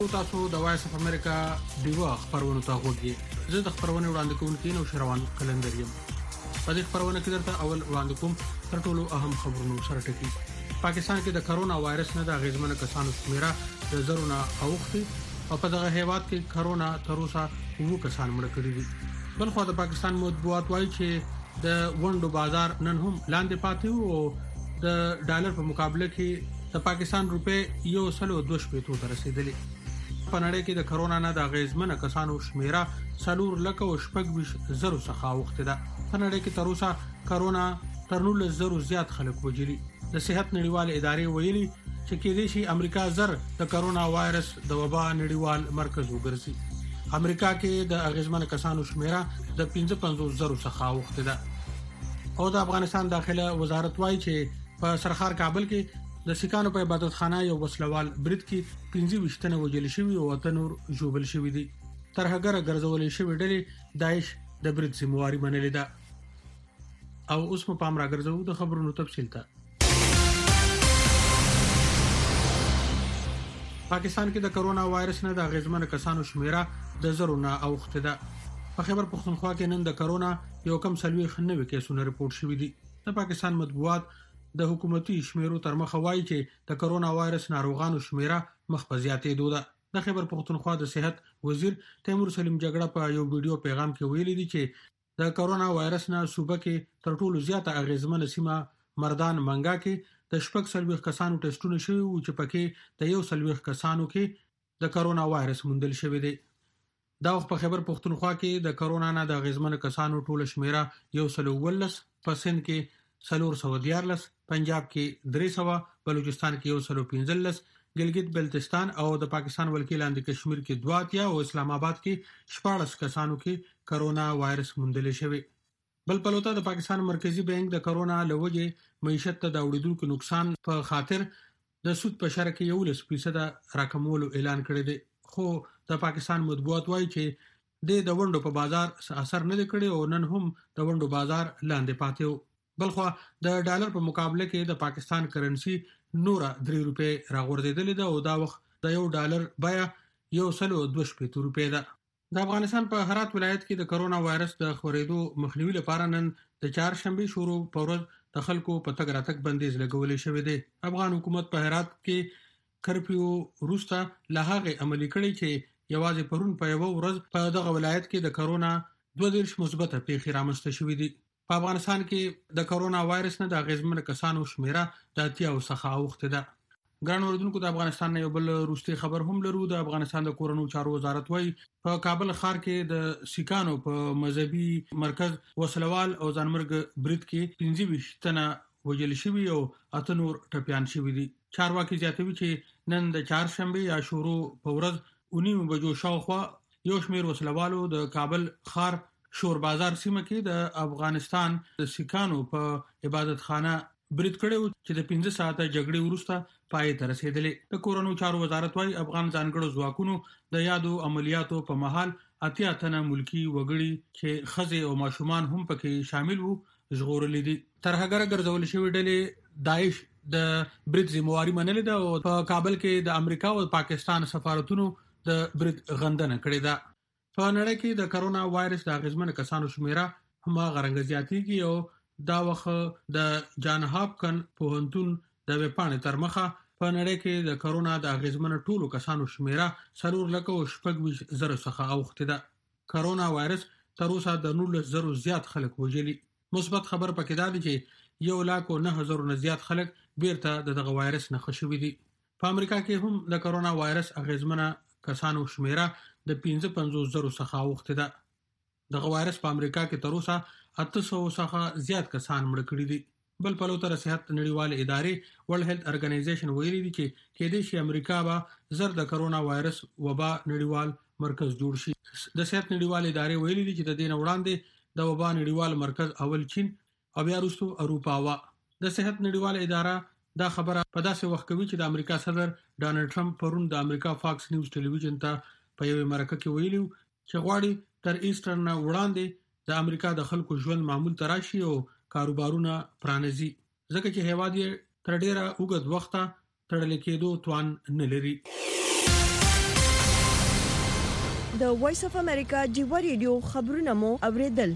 تاسو د وایس اف امریکا دیو خبرونه ته غوږی زه د خبرونه وړاندې کوونکی نو شروان کلندر یم په دې خبرونه کې درته اول وړاندې کوم تر ټولو اهم خبرونو سره ټکی پاکستان کې د کرونا وایرس نه د غیزمن کسانو شمیره د زرونه اوختي او په دغه هیواد کې کرونا تر اوسه 2 کسان مړ کړي دي بل خو د پاکستان مطبوعات وایي چې د وندو بازار نن هم لاندې پاتې او د ډالر په مقابله کې د پاکستان روپې یو سلو 2 ته رسیدلې په نړۍ کې د کرونا نه د غیزمن کسانو شمیره سلور لکه او شپږ زرو څخه اوخته ده په نړۍ کې تر اوسه کرونا تر 9 زرو زیات خلک وجري د صحت نړیوال ادارې ویلي چې کې دې شي امریکا زر د کرونا وایرس د وبا نړیوال مرکز وګرځي امریکا کې د غیزمن کسانو شمیره د 55 زرو څخه اوخته ده او د افغانستان داخله وزارت وايي چې په سرخار کابل کې د سکانو په عبادت خانه یو وسلوال برید کې 15 تنه وجل شوی او تنور جوبل شوی دي ترهګر ګرځولې شوی ډلې داعش د برید ذمہواری منلې ده او اوس په پام راګرځو د خبرونو تفصیل ته پاکستان کې د کرونا وایرس نه د غیزمن کسانو شمیره د زرونه اوخته ده په خبر پښتونخوا کې نن د کرونا یو کم سلوي خنوي کیسونه رپورټ شوی دي د پاکستان مطبوعات د حکومتي شمیرو تر مخه وایي چې د کرونا وایرس ناروغانو شمیره مخ په زیاتېدو ده د خبر پښتونخوا د صحت وزیر تیمور سلیم جګړه په یو ویډیو پیغام کې ویلي دی چې د کرونا وایرس نه صوبه کې تر ټولو زیاته اغیزمن سیمه مردان منګا کې د شپږ سلويخ کسانو ټیسټونه شوي او چې پکې د یو سلويخ کسانو کې د کرونا وایرس موندل شوی دی دا په خبر پښتونخوا کې د کرونا نه د اغیزمن کسانو ټول شمیره یو سلو ولس پسند کې سلور 114 پنجاب کې 300 بلوچستان کې 115 ګلګت بلتستان او د پاکستان ولکې لاندې کشمیر کې 2 او اسلام آباد کې 14 کسانو کې کرونا وایرس موندل شوی بل پلوته د پاکستان مرکزی بانک د کرونا لوجې معیشت ته د اوریدونکو نقصان په خاطر د سود په شرکه کې 10% راکمولو اعلان کړی دی خو د پاکستان مطبوعات وایي چې د وندو په بازار اثر نه کړی او نن هم د وندو بازار لاندې پاتې و بلخو د ډالر په مقابله کې د پاکستان کرنسی نور 3 روپے راغورځیدلې ده او دا وخت د یو ډالر بیا یو سلو 2 روپے ده د افغانستان په هرات ولایت کې د کرونا وایرس د خورېدو مخنیوي لپاره نن د چهارشنبه شروع پورز د خلکو په تګ راتګ بندیز لګولې شوې ده افغان حکومت په هرات کې کرفیو روستا لهغه عملي کړی چې یوازې پرون په یو ورځ په دغه ولایت کې د کرونا 2 مثبت پیښې رامنځته شوې دي په افغانستان کې د کرونا وایرس نه د غیزمن کسانو شمیره د 80 څخه اوخته ده ګران اوردونکو د افغانستان یو بل روستي خبر هم لرو د افغانستان د کورونو چارو وزارت وايي په کابل ښار کې د سکانو په مذهبي مرکز وسلوال او ځانمرګ برید کې 15 تنه وجل شوی او اتنور ټپيان شوی دي چارواکي زیاتوي چې نن د چهارشنبه یا شروع په ورځ 9 بجو شاوخوا یو شمیر وسلوالو د کابل ښار شور بازار سیمه کې د افغانستان د سکانو په عبادت خانه برید کړو چې د 15 ساعته جګړې وروسته پای ته رسیدلې د کورونو چارو وزارت وايي افغان ځانګړو ځواکونو د یادو عملیاتو په محل اتیا تنه ملکی وګړي چې خزه او ماشومان هم پکې شامل وو ژغورل دي ترهګر ګرځول شوی ډلې داعش د برید ذمہواری منلې ده او په کابل کې د امریکا او پاکستان سفارتونو د برید غندنه کړې ده په نړۍ کې د کرونا وایرس د غیزمن کسانو شمیره هم غرنګ زیاتېږي او دا وخت د جان هاپکن پوهنتون د وپانې تر مخه په نړۍ کې د کرونا د غیزمن ټولو کسانو شمیره سلور لکه او شپږ زره څخه اوخته ده کرونا وایرس تر اوسه د 9 زره زیات خلک وجلي مثبت خبر پکې دا دی چې 1,09,000 نه زیات خلک بیرته دغه وایرس نه خښوي دي په امریکا کې هم د کرونا وایرس غیزمن کسانو شمیره د 55 زره څخه اوخته ده دغه وایرس په امریکا کې تر اوسه 800 څخه زیات کسان مړ کړي دي بل په لوتره صحت نړیوال ادارې ورلد هیلث ارګنایزیشن ویلي دي چې کې د شي امریکا به زر د کرونا وایرس وبا نړیوال مرکز جوړ شي د صحت نړیوال ادارې ویلي دي چې د دین وړاندې د وبا نړیوال مرکز اول چین او بیا وروسته اروپا وا د صحت نړیوال اداره دا خبره په داسې وخت کوي چې د امریکا صدر ډانلډ ټرمپ پرون د امریکا فاکس نیوز ټلویزیون ته په یوه مرکه کې ویلو چې غواړي تر ایسټر نه وړاندې د امریکا د خلکو ژوند معمول تراشي او کاروبارونه پرانیزي ځکه چې هیواد یې تر ډیره وګد وخته تړل کېدو توان نه لري د وایس اف امریکا جیوا ریډیو خبرونه مو اوریدل.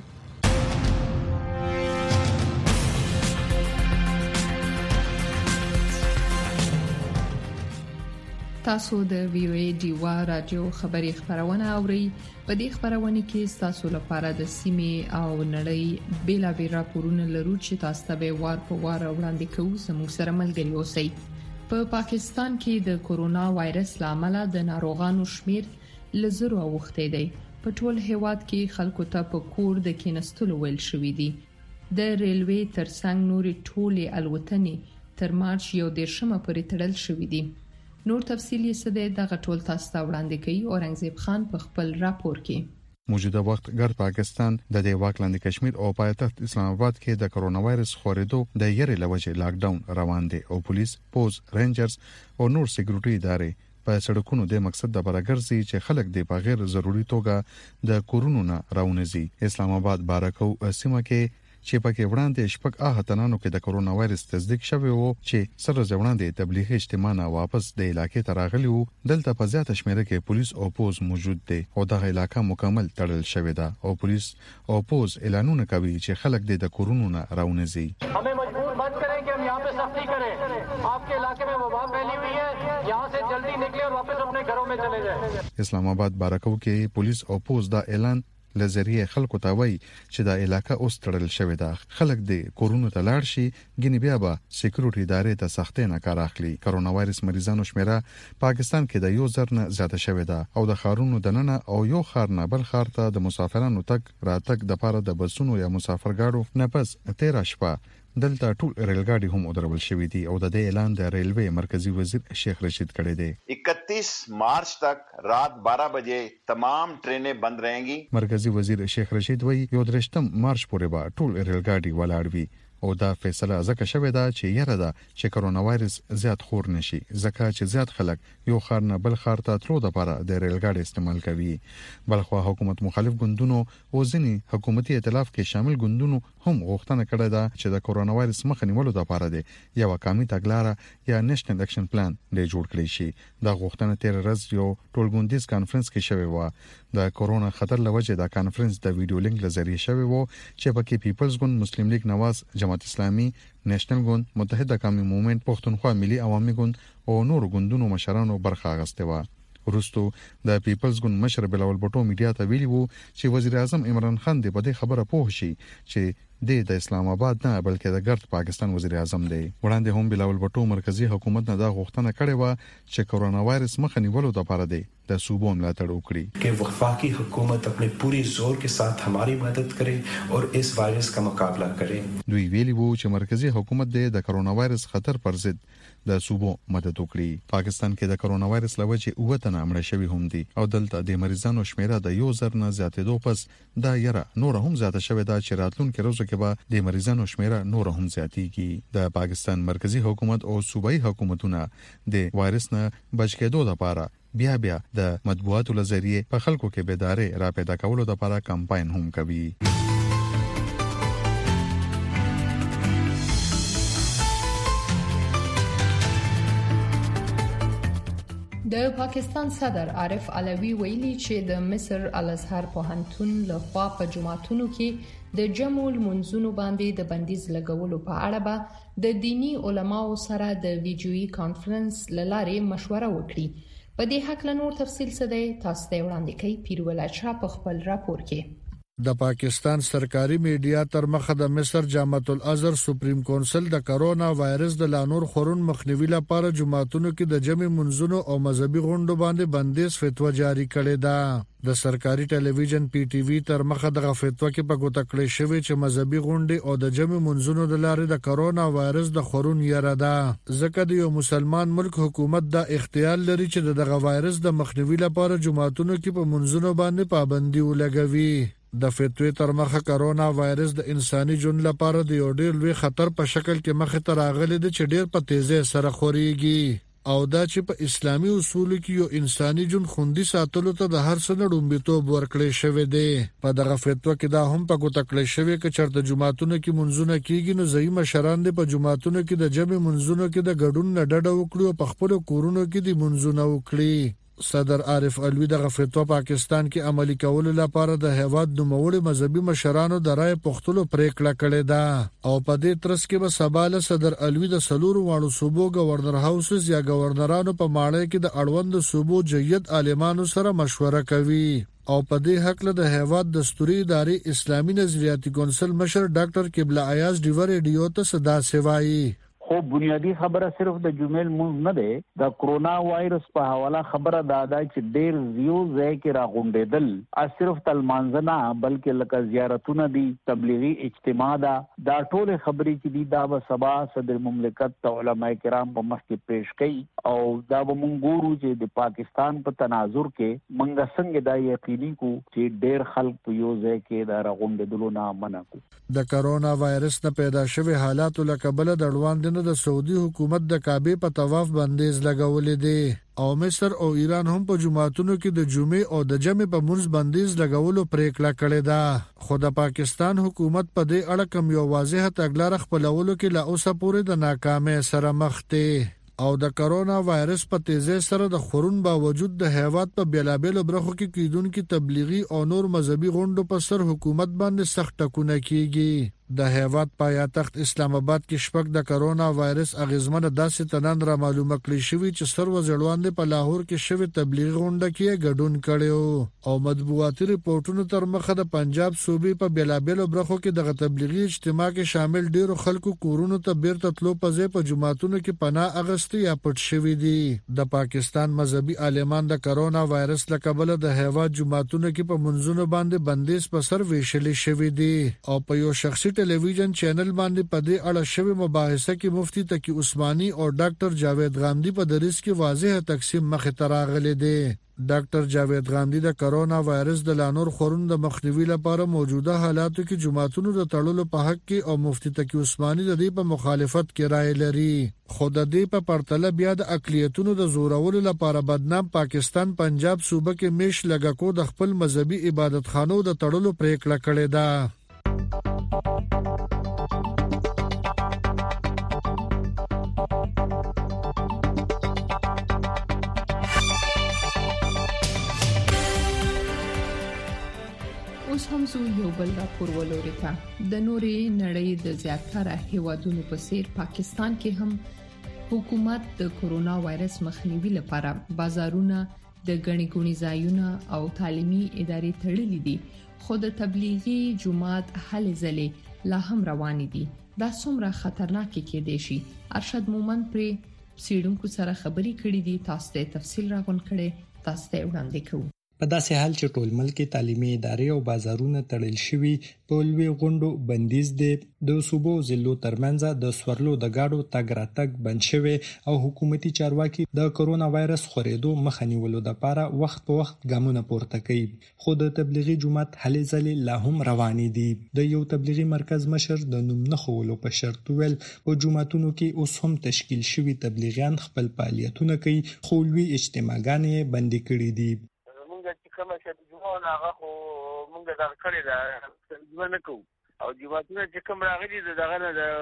تاسو د وی او ای ډیوا رادیو خبري خبرونه اورئ. په دې خبرونه کې تاسو لپاره د سیمې او نړۍ بیلابېل راپورونه لرو چې تاسو ته به وار په وار وړاندې کوو. زموږ سره ملګري اوسئ. په پاکستان کې د کورونا وایرس لامل د ناروغانو شمیر لزرو اوخته دی. په ټول هیواد کې خلکو ته په کور د کینستلو ویل شوې دي. د ریلوي ترڅنګ نوري ټولې الوتنې تر مارچ 1 پورې تړل شوې دي. نور تفصیلی سده دغه ټول تاسو ته وړاندې کوي اورنګزیب خان په خپل راپور کې. موجوده وخت ګر پاکستان د دې واکلاندې کشمیر او پایتخت اسلام آباد کې د کرونا وایرس خورېدو د یری لوجه لاک ډاون روان دي او پولیس، پوز، رینجرز او نور سکیورټي ادارې په سړکونو د مقصد د برګرځي چې خلک د بغیر ضروري توګه د کورونو نه راونځي. اسلام آباد بارکو سیمه کې چې پکې وړاندې شپږ احتنانو کې د کرونا وایرس تصدیق شوی وو چې سره ځوړاندې تبلیغي اجتماع نه واپس د علاقې ته راغلي وو. دلته په زیاته شمیره کې پولیس او پوز موجود دي او دغه علاقہ مکمل تړل شوی ده او پولیس او پوز اعلانونه کوي چې خلک د کورونو نه راونځي. हमें मजबूर मत करें कि हम यहाँ पे सख्ती करें. आपके इलाके में वबा फैली हुई है, यहाँ से जल्दी निकले और वापस अपने घरों में चले जाएं. اسلام آباد بارکو کې پولیس او پوز دا اعلان لزریه خلکو ته وایي چې دا علاقہ اوس تړل شوی ده. خلک د کورونو ته لاړ شي ګینه بیا به سکیورټي ادارې ته سختۍ نه کار اخلي. کرونا وایرس مریضانو شمیره پاکستان کې د 1000 نه زیاته شوی ده او د خارونو دننه او یو خار نه بل خار ته د مسافرانو تک راتګ د پاره د بسونو یا مسافرګاړو نه پس 13 شپه دلته ټول ریلګاډي هم ودرول شوې دي او د دې اعلان د ریلوے مرکزی وزیر شیخ رشید کړی دی. 31 مارچ تک رات 12 بجے تمام ټرینیں بند रहेंगी. مرکزی وزیر شیخ رشید وایي 31 مارچ پورې به ټول ریلګاډي ولاړ وي او دا فیصله ځکه شوې ده چې یره ده چې کرونا وایرس زیات خور نشي ځکه چې زیات خلک یو خار نه بل خار ته تلو د لپاره د ریلګاډي استعمال کوي. بلخو حکومت مخالف ګوندونو او ځینی حکومتي ائتلاف کې شامل ګوندونو هم غوښتنه کړې ده چې د کرونا وایرس مخه نیولو لپاره د یو قومي تګلارې یا نېشنل اکشن پلان د جوړ کړی شي. دا غوښتنه تیر ورځ یو ټولګوندیز کانفرنس کې شوې و. د کورونا خطر لوجه د کانفرنس د ویډیو لینک لزریه شوی وو چې پکې پیپلز ګوند، مسلم لیگ نواز، جماعت اسلامي، نېشنل ګوند، متحده قومي موومېنټ، پښتونخوا ملي عوامي ګوند او نور ګوندونو مشرانو برخه اخیسته و. ورستو د پیپلز ګوند مشر بلاول بوټو میډیا ته ویلي وو چې وزیر اعظم عمران خان د بده خبره پوه شي چې د اسلام آباد نه بلکې د ګرد پاکستان وزیر اعظم دی. وړاندې هم بلاول بوټو مرکزی حکومت نه دا غوښتنه کړې و چې کرونا وایرس مخه نیولو لپاره دی د صوبوں ملاتړ وکړي कि वफाकी हुकूमत अपने पूरी जोर के साथ हमारी मदद करे और इस वायरस का मुकाबला करे. دوی ویلي وو چې مرکزی حکومت د کرونا وایرس خطر پر ضد د صوبوں مدد وکړي. پاکستان کې د کرونا وایرس لوجه اوته نه مړ شوی هم دي او دلته د مریضانو شمیره د 1000 نه زیاتېدو پس دا یره نور هم زیاته شوې ده چې راتلونکي ورځو کې به د مریضانو شمیره نور هم زیاتېږي. د پاکستان مرکزی حکومت او صوبایي حکومتونه د وایرس نه بچ کېدو لپاره بیا د مطبوعاتو لزریه په خلکو کې بیداری را پیدا کولو لپاره کمپاین هم کوي. د پاکستان صدر عارف علوي ویلي چې د مصر الازهر پوهنتون له خوا په جماعتونو کې د جمع المنځونو باندې د بندیز لګولو په اړه به د دینی علماو سره د ویډیويي کانفرنس لاره مشوره وکړي. په دې حق له نور تفصیل څه دی تاسو ته وړاندې کوي پیروله چا په خپل راپور کې. د پاکستان سرکاري میډیا تر مخه د مصر جامعه الازهر سپریم کونسل د کرونا وایرس د لانور خورون مخنیوي لپاره جماعتونو کې د جمع منځونو او مذهبي غونډو باندې بندیز فتوا جاری کړې ده. د سرکاري ټلویزیون پی ټی وی تر مخه د فتوا کې په ګوته کړې شوی چې مذهبي غونډې او د جمع منځونو د لارې د کرونا وایرس د خورون یره ده. ځکه د یو مسلمان ملک حکومت دا اختیار لري چې دغه وایرس د مخنیوي لپاره جماعتونو کې په منځونو باندې پابندي ولګوي. د فتوی تر مخه کرونا وایرس د انساني ژوند لپاره د یو ډېر لوی خطر په شکل کې مخه ته راغلی دی چې ډېر په تیزه سره خوريږي او دا چې په اسلامي اصول کې یو انساني ژوند خوندي ساتلو ته د هر څه لومړیتوب ورکړی شوی دی. په دغه فتوا کې دا هم په ګوته کړی شوی چې چېرته جماعتونو کې منځونه کیږي نو ځایي مشران د په جماعتونو کې د جمع منځونو کې د ګډون نه ډډه وکړي او په خپل کورونو کې د منځونه وکړي. صدر عارف علوی د غفتو پاکستان کې عملی کولو لپاره د هیواد د نوموړي مذهبي مشرانو د رائے پختلو پریکړه کړې ده او په دې ترڅ کې به سباله صدر علوی د سلورو واړو صوبو گورنر هاوسز یا گورنرانو په ماړی کې د اړوند صوبو جید عالمانو سره مشوره کوي او په دې حق له د هیواد دستوري ادارې اسلامي نظریاتي کونسل مشر ډاکټر قبله ایاز ډیور ریډیو ته صدا سوای خو بنیادی خبره صرف د جمعې مونږ نه ده د کرونا وایرس په حواله خبره دا چې ډیر زیو ځای کې راغونډېدل صرف تلمانځنه بلکې لکه زیارتونه دي تبلیغي اجتماع دا ټول خبرې چې دي دا به سبا صدر مملکت علماء کرام په مخ کې پیش کړي او دا به مونږ ګورو چې د پاکستان په تناظر کې مونږ څنګه دا یقیني کو چې ډیر خلک په یو ځای کې دا راغونډېدل نه منع کو د کرونا وایرس نه پیدا شوی حالات لکبل د اړوند د سعودي حکومت د کعبه په طواف بندیز لګولې دي او مصر او ایران هم په جمعاتونو کې د جمعې او د جمعې په منځ بندیز لګولو پریکړه کړې ده خو د پاکستان حکومت په دې اړه کوم یو واضح تګلارې خپلولو کې لا اوسه پورې د ناکامۍ سره مخ دي او د کرونا وایرس په تیزی سره د خورون باوجود د هیواد په بیلابېلو برخو کې کیدونکو تبلیغي او نور مذهبي غونډو په سر حکومت باندې سخت ټکونه کیږي د هیواد پایتخت اسلام آباد کې شپږ د کرونا وایرس اغیزمنه داسې تنن را معلومه کړی شوی چې سر وزړوند په لاهور کې شوی تبلیغ غونډه کې ګډون کړي او مطبوعاتي ریپورتونو تر مخه د پنجاب صوبې په بیلابېلو برخو کې د تبلیغي اجتماع کې شامل ډیرو خلکو کورونو ته بیرته تلو په ځای په جمعاتونو کې پناه اغستې یا پټ شوی دي د پاکستان مذهبي عالمان د کرونا وایرس لکبل د هیواد جمعاتونو کې په منځونو باندې بندیز په سر ویشلې شوی دي او په یو شخصي ټلویزیون چینل باندې په دې اړه شوی مباحثه کې مفتی تقی عثماني او ډاکټر جاوید غامدی په دریس کې واضح تقسیم مخ ته راغلي دي ډاکټر جاوید غامدی د کرونا وایرس د لانور خورون د مخنیوي لپاره موجوده حالاتو کې جمعاتونو د تړلو په حق کې او مفتی تقی عثماني د دې په مخالفت کې رائے لري خو د دې په پرتله بیا د اقلیتونو د زورولو لپاره بدنام پاکستان پنجاب صوبه کې میش لګاکو د خپل مذهبي عبادت خانو د تړلو پریکړه کړې ده اوس هم زه یو بل راپور ولوري ته د نورې نړۍ د زیاتره هیوادونو په څیر پاکستان کې هم حکومت د کرونا وایرس مخنیوي لپاره بازارونه د غني ګونی ځایونه او تعلیمي ادارې تړلې دي خو د تبلیغي جماعت هلې ځلې لا هم روان دي دا څومره خطرناک کېدای شي ارشد مومن پر سیډونکو سره خبري کړې دي تاسو ته تفصیل راغون کړي تاسو ته وړاندې کوم په داسې حال چې ټول ملک تعلیمي ادارې او بازارونه تړل شوي په لوی غونډو بندیز دي د صوبو ضلعو ترمنځ د سورلو د گاډو تګ راتګ بند شوی او حکومتي چارواکي د کرونا وایرس خورېدو مخه نیولو لپاره وخت په وخت ګامونه پورته کوي خو د تبلیغي جماعت هلې ځلې لا هم روانې دي د یو تبلیغي مرکز مشر د نوم نه خولو په شرط ویل په جماعتونو کې اوس هم تشکیل شوي تبلیغیان خپل فعالیتونه کوي خو لوی اجتماعګانې بندې کړې دي کومه چې جمعه هغه خو مونږ دا کړی دا ځونه کو او جمعتونه چې کوم راغلي دغه نه د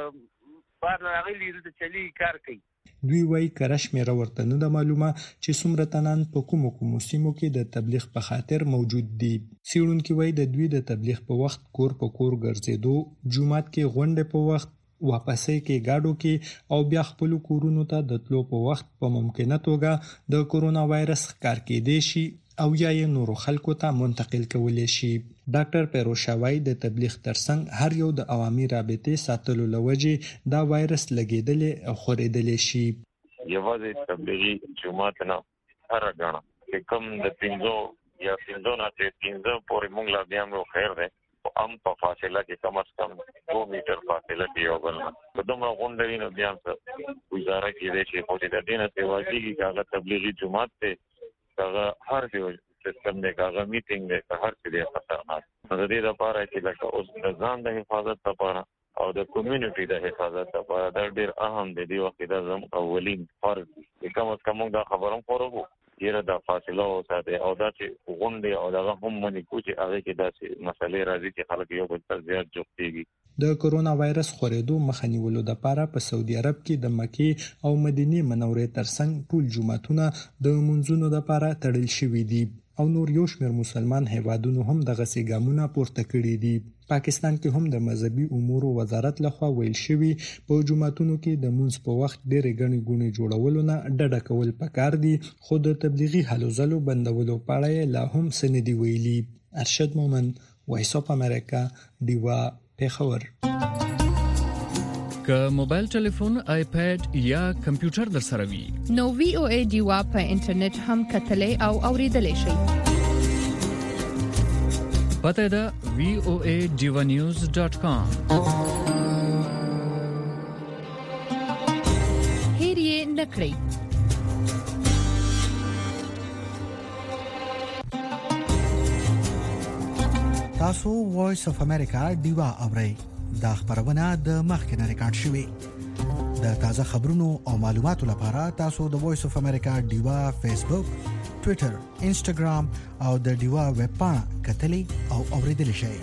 بار راغلي د چلی کار کوي دوی وايي کرشمیره ورته نه د معلومه چې څومره تنان په کومو سیمو کې د تبلیغ په خاطر موجود دي سیړونکو وايي د دوی د تبلیغ په وخت کور په کور ګرځېدو جمعات کې غونډه په وخت واپسې کې گاډو کې او بیا خپل کورونو ته د تلو په وخت په ممکنه توګه د کرونا وایرس ښکار کېدې شي او یا یې نورو خلکو ته منتقل کولی شي ډاکټر پیروشاوی د تبلیغ ترڅنګ هر یو د عوامي رابطې ساتلو لوجې دا وایرس لګیدلې او خورېدلې شي یوازې تبلیغي جماعت نه هر غاڼه چې کوم د 500 یا 500 نه 300 پورې موږ لا بیا مو خیر ده ام په فاصله کې کم از کم 2 میټر فاصله کې یو بل په دومره غونډې نه بیا څه گزاره کېږي چې په دې دینه ته واجبي کاغه تبلیغي جماعت ته هغه هر یو سیستم دی هغه میټینګ دی هر څه دی خطرناک د دې لپاره چې لکه اوس د ځان د حفاظت لپاره او د کمیونټي د حفاظت لپاره دا ډېر اهم دی دی وخت د زم اولین فرض کوم از کوم دا خبرم خورو یره د فاصله او ساده او دا چې غونډه او دغه هم منې کوچ هغه کې داسې مسلې راځي چې خلک یو بل سره زیات جوړيږي. د کرونا وایرس خورېدو مخنیولو لپاره په سعودي عرب کې د مکې او مدینه منورې ترڅنګ ټول جمعتونه د منځونو لپاره تړل شوي دي او نور یو شمېر مسلمان هیوادونو هم دغه سیګامونه پورته کړي دي. پاکستان کې هم د مذهبي امور وزارت لخوا ویل شوی په جمعتونو کې د منځ په وخت ډېرې غني ګونې جوړولو نه ډډه کول پکار دي، خو د تبلیغي هلو ځلو بندولو په اړه لا هم څه ندي ویلي. ارشد مومن، وایس اف امریکا، دیوا، پیښور. که موبایل ټلیفون، آیپاد یا کمپیوټر در سره وي نو وی او ای دیوا په انټرنیټ هم کتلې او اوریدلې شئ. پته ده voaDivanews.com. هیر یې نکړئ. تاسو وایس اف امریکا دیوا اورئ. دا خبرونه د مخکنه ریکارډ شوې. د تازه خبرونو او معلوماتو لپاره تاسو د وایس اف امریکا دیوا فیسبوک، ټوئیټر، انسټاګرام او د دیوا ویب پاڼه کتلې او اوریدلې شئ.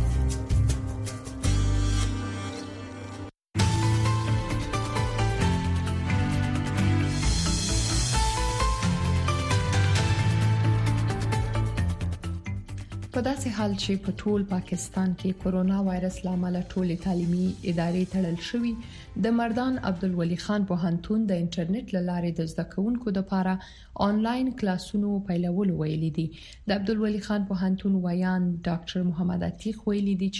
په داسې حال چې په ټول پاکستان کې کرونا وایرس لامل ټولې تعلیمي ادارې تړل شوې، د مردان عبدالولي خان پوهنتون د انټرنیټ لارې د زده کوونکو لپاره آنلاین کلاسونو پیلول ویلي دي. د عبدالولي خان پوهنتون ویان ډاکټر محمد عتیق ویلي دي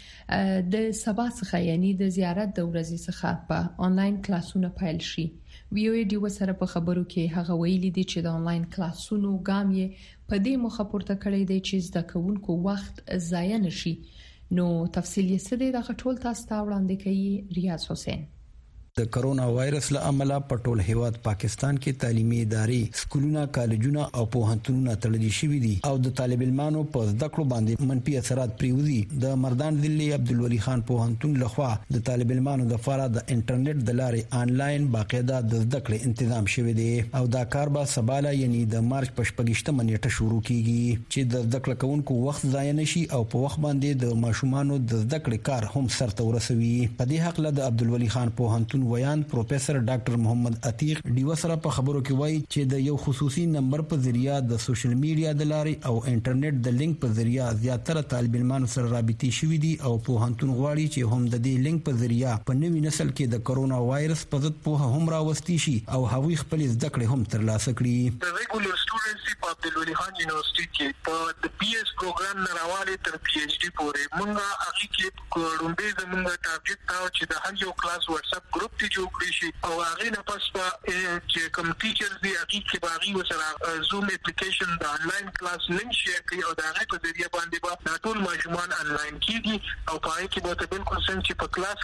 چې د سبا څخه یعنی د زیارت د ورځې څخه په آنلاین کلاسونه پیل شي. وی او ای ډی وسره په خبرو کې هغه ویلي دي چې د آنلاین کلاسونو ګام یې په دې مخه پورته کړی دی چې زده کوونکو وخت ضایع نشي. نو تفصیل یې څه دی دغه ټول تاسو ته وړاندې کوي ریاض حسین. د کرونا وایرس له امله په ټول هیواد پاکستان کې تعلیمي ادارې، سکولونه، کالجونه او پوهنتونونه تړلي شوي دي او د طالب علمانو په زده کړو باندې منفي اثرات پریوزي. د مردان ضلع عبدالولي خان پوهنتون لخوا د طالب علمانو لپاره د انټرنیټ د لارې آنلاین باقاعده د زده کړې تنظیم شوی دی او دا کار به سباله یعنی د مارچ په 28 نیټه شروع کیږي چې د زده کړې کوونکو وخت ضایع نشي او په وخت باندې د ماشومانو د زده کړې کار هم سرته ورسوي. په دې حق له د عبدالولي خان پوهنتون ویان پروفیسور ډاکټر محمد عتیق ډیو سره په خبرو کې وایي چې د یو خصوصي نمبر په ذریعہ د سوشل میډیا د لارې او انټرنیټ د لینک په ذریعہ زیاتره طالب علمانو سره رابطې شوي دي او پوهنتون غواړي چې هم د دې لینک په ذریعہ په نوي نسل کې د کرونا وایرس په ضد پوهه هم راوستي شي او هغوی خپل زده کړې هم ترلاسه کړي. د ریګولر سټوډنټس په عبدالولي خان یونیورسيټي کې په د پی ایس پروګرام نه راوړل تر پی ایچ ډي پورې مونږه هغه کې کوړمبه زمونږ ټارګټ دا چې د هر یو کلاس واتس اپ ګروپ ته جوړ کړی شي او هغه نه پس چې کوم ټیچرز دی هغه کې باغی وسره زوم اپلیکیشن د انلاین کلاس لینک شیر کړي او دا هغه په ذریعہ باندې به ټول ماشومان انلاین کیږي او پای کې به بالکل څنګه چې په کلاس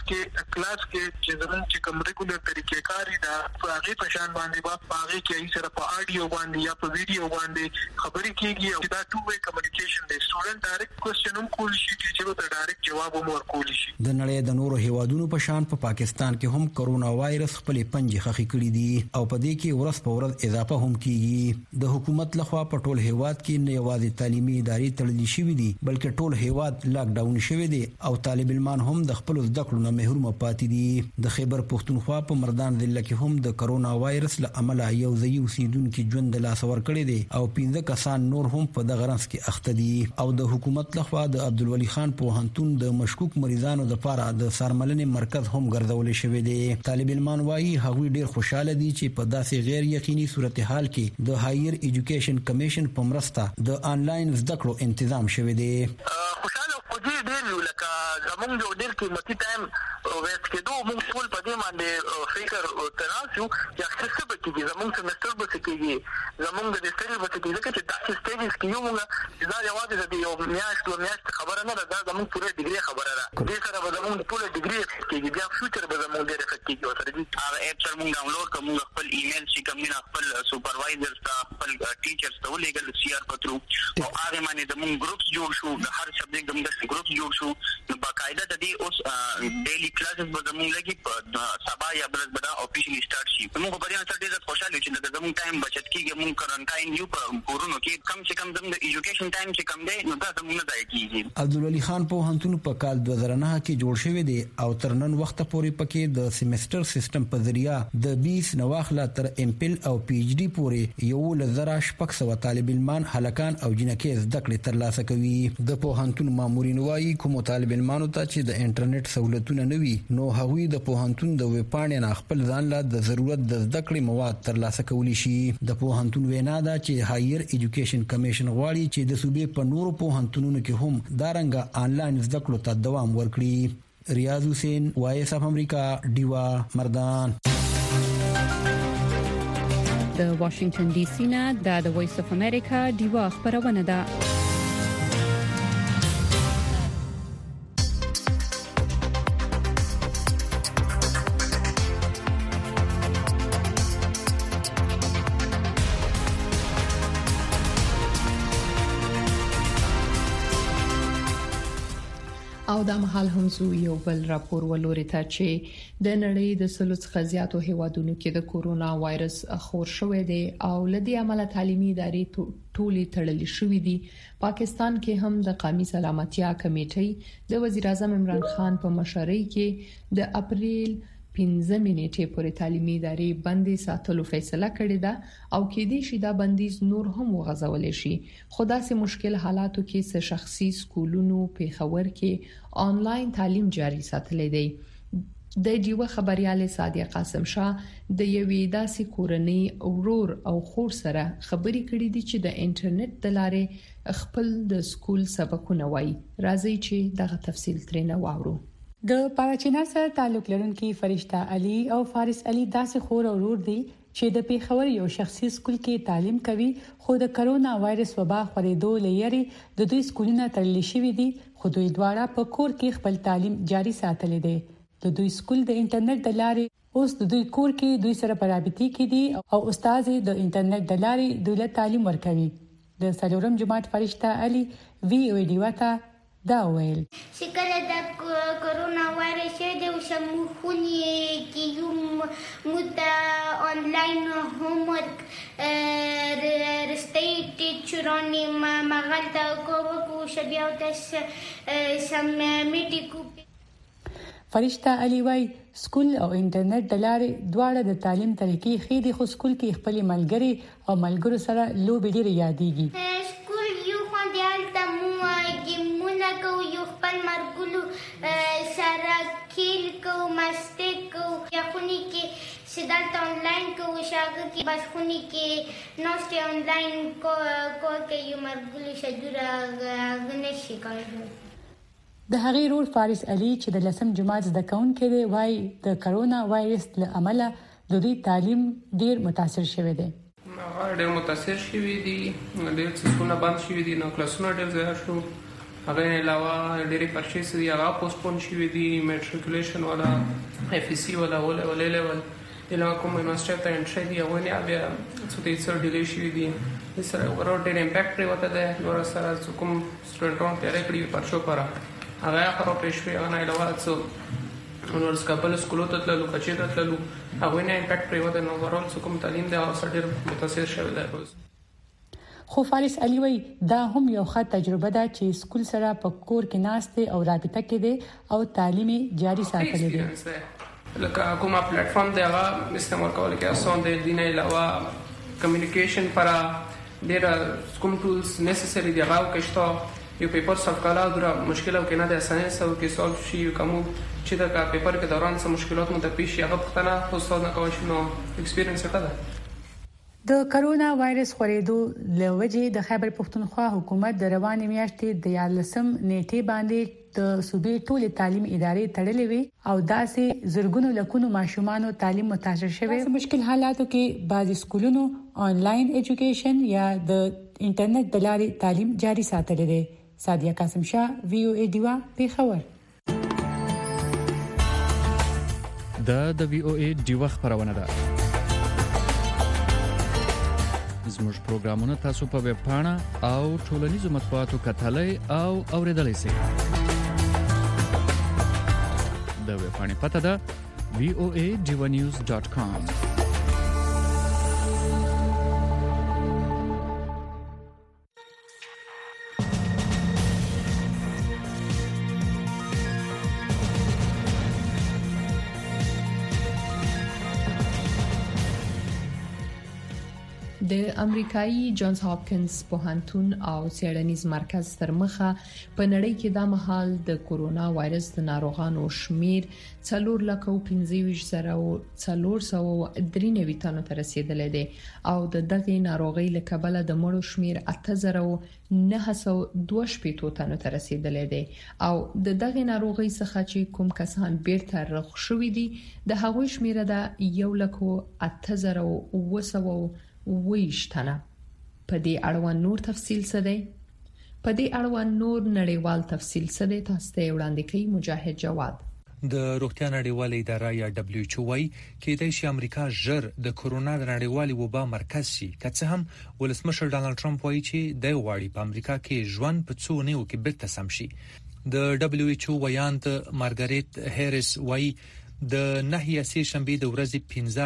کې چې زمونږ چې کوم ریګولر طریقې کاری دا هغه په شان باندې به هغه کې سره په آډیو باندې یا په ویډیو باندې خبرې کیږي او دا ټو وے کمیونیکیشن دی. سټوډنټ ډایرکټ کوېسچن هم کول شي، ټیچر ته ډایرکټ جواب هم ورکول شي. د نړۍ د نورو هیوادونو په شان په پاکستان کې هم کرونا وایرس خپل پنځه خخې کړې دي او په دې کې ورځ په ورځ اضافه هم کیږي. د حکومت لخوا په ټول هیواد کې نه یوازې تعلیمي ادارې تړلې شوې دي بلکې ټول هیواد لاک ډاون شوی دی او طالب علمان هم د خپل زده کړو نه محروم پاتې دي. د خیبر پښتونخوا په مردان ضلع کې هم د کرونا وایرس له امله یو ځای اوسیدونکو ژوند لاس ور کړی دی او 15 کسان نور هم په دغه رنځ کې اخته دي او د حکومت لخوا د عبدالولي خان پوهنتون د مشکوک مریضانو لپاره د سارملنې مرکز هم ګرځول شوی دی. طالب علمان وايي هغوی ډیر خوشاله دي چې په داسې غیر یقیني صورتحال کې د هایر ایجوکیشن کمیشن په مرسته د انلاین زده کړو تنظیم شوی دی. خوشاله خو دې ډیر لکه زمونږ یو ډیر قیمتي ټایم وېست کېدو موږ ټول په دې باندې فکر تراسو چې اکثر به کېږي زمونږ سمستر به کېږي زمونږ د سټډي به کېږي چې داسې سټیجز کې یو موږ دا یوازې د یو میاشت خبره نه ده، دا زمونږ پوره ډیګري خبره ده. دې سره به زمونږ ټول ډیګري کېږي بیا فیوچر به زمونږ ډیر افیکټ کېږي او سره دې هغه اپ سره موږ ډاونلوډ کوو، خپل ایمیل چې کومه خپل سپروایزر ته خپل ټیچرز ته ولېګل سی آر پترو او هغه باندې زمونږ ګروپس جوړ شو، د هر سبجیکټ زمونږ ګروپس جوړ شو نو باقاعده د دې اوس ډیلی کلاسز به زموږ لګي په سبا یا بل بدا افیشلی سٹارټ شي. موږ په دې سره ډېر خوشاله چې زموږ ټایم بچت کیږي. موږ کرنټاین یو په کورونو کې کم چې کم زموږ ایجوکیشن ټایم چې کم دی نو دا زموږ نه ځای کیږي. عبدالولي خان په هنتون په کال 2009 کې جوړ شوی دی او تر نن وخت پورې پکې د سیمستر سیستم په ذریعہ د 20 نواخله تر امپل او پی ایچ ډی پورې یو لزرا شپږ طالب علمان هلکان او جنکې زده کړې ترلاسه کوي. د پوهنتون مامورین وايي کوم طالب علمانو ته چې د انټرنیټ سہولتونه نه وي نو هغوی د پوهنتون د ویب پاڼې نه خپل ځان له د ضرورت د زده کړې مواد ترلاسه کولی شي. د پوهنتون وینا ده چې هایر ایجوکیشن کمیشن غواړي چې د صوبې په نورو پوهنتونونو کې هم دارنګه آنلاین زده کړو ته دوام ورکړي. ریاض حسین وایس اف امریکا ډیوا مردان. د واشنگټن ډي سي نه د وایس اف امریکا ډیوا خبرونه ده. او د مهال هم زو یو بل راپور ولوري ته چې د نړۍ د سلو څخه زیاتو هیوادونو کې د کورونا وایرس خور شوې دی او لدی عمله تعلیمي ادارې ټولې تړلې شوې دي. پاکستان کې هم د قومي سلامتیا کمیټې د وزیر اعظم عمران خان په مشرۍ کې د اپریل 15 نیټې پورې تعلیمي ادارې بندي ساتلو فیصله کړې ده او کې دې شي دا بندیز نور هم وغځول شي. خدا سي مشکل حالاتو کې څه شخصي سکولونو په خبر کې آنلاین تعلیم جاري ساتلې دی. د ډیوه خبريال صادق قاسم شاه د یوې داسې کورنۍ اورور او خور سره خبري کړې دي چې د انټرنیټ د لارې خپل د سکول سبقونه وایي. راځي چې دغه تفصیل ترې واورو. د پاراچینا سره تعلق لرونکي فرشته علي او فارس علي داسې خور او ورور دي چې د پیښور یو شخصي سکول کې تعلیم کوي خو د کرونا وایرس وبا خورېدو لري د دوی سکولونه تړل شوي دي خو دوی دواړه په کور کې خپل تعلیم جاري ساتلی دي. د دوی سکول د انټرنیټ د لارې اوس د دوی کور کې دوی سره په رابطه کې دي او استاد د انټرنیټ د لارې دوی له تعلیم ورکوي. د سلورم جماعت فرشته علي وی او ډی وتا دا ویل چې کله د کرونا وایرس د وشمخونی کې یو مت آنلاین هومورک رستیټ چرونی مغلطه کوو شبیه تاس سمټیکو. فرشته علي وای سکول او انټرنیټ د لارې دواړه د تعلیم طریقې خېدي خو سکول کې خپل ملګری او ملګرو سره لوبې ډېرې یادېږي. سکول یو خوندال تمو ګیمونه کو یو خپل مرګلو سره کېل کو مسته کو یخونی کې سیدات آنلاین کو شاګه کې بس خونی کې نوسته آنلاین کو کې یو مرګلو شدورا غنشي کوي. د هغې رول فارس علي چې د لسم جماعت زده کوونکی دی وای د کرونا وایرس له امله د دوی تعلیم ډیر متاثر شوی دی. ډیر متاثر شوی دي، ډیر څه بند شوی دي، نو کلاسونه ډیر ځای شو. هغه علاوه ډېری پرچیز دي هغه پوسټپون شوی دي، میټریکولیشن ولا اف سی ولا لیول دلته کوم یونیورسيټي ته انټری دی او نه بیا څه دې سره ډیلی شوی دي. سره ورو ډېر امپیکټ پرې وته ده نور سره کوم سټوډنټونو ته راکړي پرچو پره هغه خراب شوی نه علاوه څه نور سکاپل سکولو ته تللو کچې ته تللو هغه نه امپیکټ پرې وته نو ورول څه کوم تعلیم دی او سره ډېر متاثر شوی دی. خو فارس علي وای دا هم یو ښه تجربه ده چې سکول سره په کور کې ناشته او رابطه کې دي او تعلیم جاري ساتل دي. لکه کومه پلیټ فارم دی هغه استعمال کول کې آسان دي. دینه علاوه کمیونیکیشن پر ډېر کوم ټولز نیسسری دی هغه کېشته یو پیپر سالو کاله دره مشکل او کې نه ده اسانه سو کې سالو شي کوم چې دا پیپر کې دوران څه مشکلات مو ته پیښ هغه پختنه استاد نه کوي نو ایکسپیرینس وکړه. د کرونا وایرس خورېدو لوجه د خیبر پختونخوا حکومت د روانې میاشتې د 11 نیټې باندې د صوبې ټولې تعلیم ادارې تړلې وي او داسې زرګونو لکونو ماشومانو تعلیم متاثر شوی. مشکل حالاتو کې بعضي سکولونو آنلاین ایجوکیشن یا د انټرنیټ د لارې تعلیم جاري ساتل دي. صادق قاسم شاه وی او ای ډیوا پیښور. د وی او ای ډیوا خبرونه ده. زموږ پروګرامونه تاسو په ویب پاڼه او ټولنیزو مطبوعاتو کتلای او اوریدلای شئ. د ویب پاڼې پته ده voanews.com. د امریکایي جونز هاپکینز پوهنتون او څېړنیز مرکز تر مخه په نړۍ کې د مهال د کورونا وایرس د ناروغانو شمیر 4,15,493 تنو ته رسیدلی دی او د دغه ناروغۍ له کبله د مړو شمیر 8,902 تنو ته رسیدلی دی او د دغه ناروغۍ څخه چې کوم کسان بیرته رغ شوي دي د هغوی شمیر د 1,8,900 ویشتنه. په دې اړوند نور تفصیل څه دی؟ په دې اړوند نور نړیوال تفصیل څه دی؟ تاسو ته وړاندې کوي مجاهد جواد. د روغتیا نړیوالې اداره یا WHO وايي کېدای شي امریکا ژر د کورونا د نړیوالې وبا مرکز شي. که څه هم ولسمشر ډانلډ ټرمپ وايي چې د غواړي په امریکا کې ژوند په څو نیو کې بیرته سم شي. د WHO ویاند مارګریت هریس وايي د نهي سه شنبه د ورځې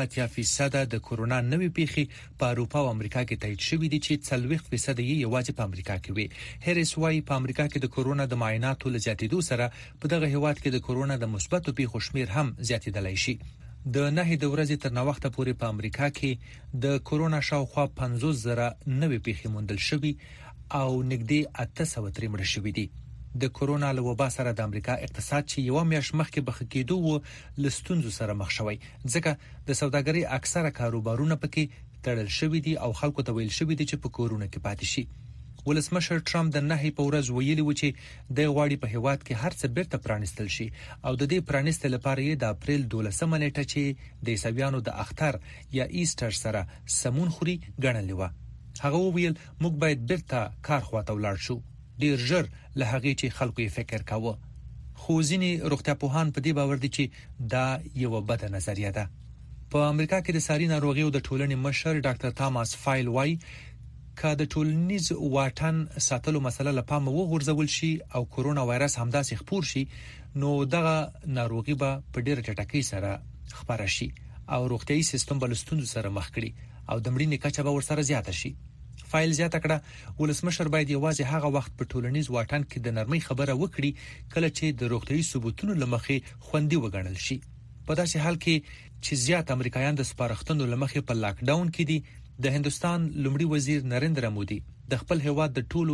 15% د کورونا نوې پیښې په اروپا او امریکا کې تایید شوې دي چې 40% یې یوازې په امریکا کې وي. هریس وايي په امریکا کې د کورونا د معایناتو لزیاتېدو سره په دغه هیواد کې د کورونا د مثبتو پیښو شمیر هم زیاتېدلی شي. د نهي د ورځې تر نوښته پورې په امریکا کې د کورونا شاوخوا 50,000 نوې پیښې موندل شوې او نږدې 800 مړه شوي دي. د کورونا له وبا سره د امریکا اقتصاد چې یو میاشت مخکې بخ کېدو و لستونزو سره مخ شوی، ځکه د سوداګرۍ اکثره کاروبارونه پکې تړل شوي دي او خلکو ته ویل شوی دي چې په کورونه کې پاتې شي. ولسمشر ټرمپ د نهي په ورځ ویلي و چې د غواړي په هیواد کې هر څه بیرته پرانستل شي او د دې پرانستل لپاره یې د اپریل 12 نیټه چې د عیسویانو د اختر یا ایسټر سره سمون خوري ګڼلې و. هغه ویل موږ باید بیرته کار خواته ولاړ شو، ډیر ژر له هغه چې خلکو یې فکر کاوه. خو ځینې روغتیا پوهان په دې باور دي چې دا یو بده نظریه ده. په امریکا کې د ساري ناروغیو د ټولنې مشر ډاکټر تاماس فایل وايي که د ټولنیز واټن ساتلو مسله له پامه وغورځول شي او کورونا وایرس همداسې خپور شي نو دغه ناروغي به په ډیره چټکۍ سره خپره شي او روغتیايي سیستم به له ستونزو سره مخ کړي او د مړینې کچه به ورسره زیاته شي. فایل زیاته کړه ولسمشر باید یوازې هغه وخت په ټولنیز واټن کې د نرمۍ خبره وکړي کله چې د روغتیايي ثبوتونو لمخې خوندي وګڼل شي. په داسې حال کې چې زیات امریکایان د سپارښتنو لمخې په لاک ډاون کې دي، د هندستان لومړي وزیر نریندرا مودي د خپل هیواد د ټولو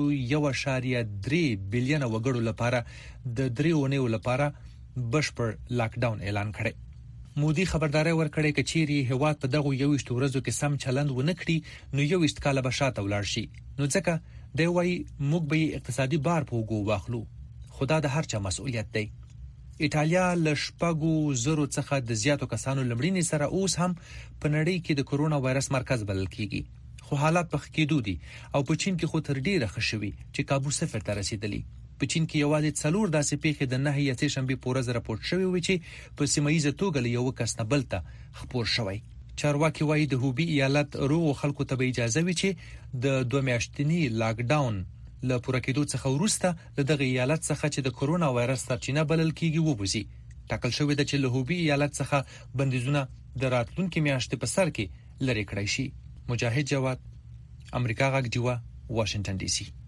1.3 بلین وګړو لپاره د 3 اونیو لپاره بشپړ لاک ډاون اعلان کړی. مودي خبرداري ورکړې چې چیرې هیواد په دغه 21 ورځو کې سم چلند ونه کړي نو 21 کاله به شاته ولاړ شي. نو ځکه دی وايي موږ به اقتصادي بار په وګو واخلو. خدا د هر چا مسؤلیت دی. ایټالیا له 4,000 څخه د زیاتو کسانو لمړینې سره اوس هم په نړۍ کې د کورونا وایرس مرکز بلل کیږي. خو حالات په خکېدو دي او په چین کې خو تر ډیره ښه شوي چې کابو صفر ته رسیدلی. په چین کې یوازې 4 داسې پیښې د نهي سه شنبه په ورځ راپورټ شوې و چې په سیمایي توګه له یو کس نه بل ته خپور شوی. چارواکي وايي د هوبي ایالت روغ خلکو ته به اجازه وي چې د 2 میاشتنی لاک ډاون له پوره کېدو څخه وروسته د دغه ایالت څخه چې د کورونا وایرس سرچینه بلل کیږي وبوزي. ټاکل شوې ده چې له هوبي ایالت څخه بندیزونه د راتلونکو میاشتې په سر کې لری کړی شي. مجاهد جواد، امریکا غږ دیوا، واشنگټن ډي سي.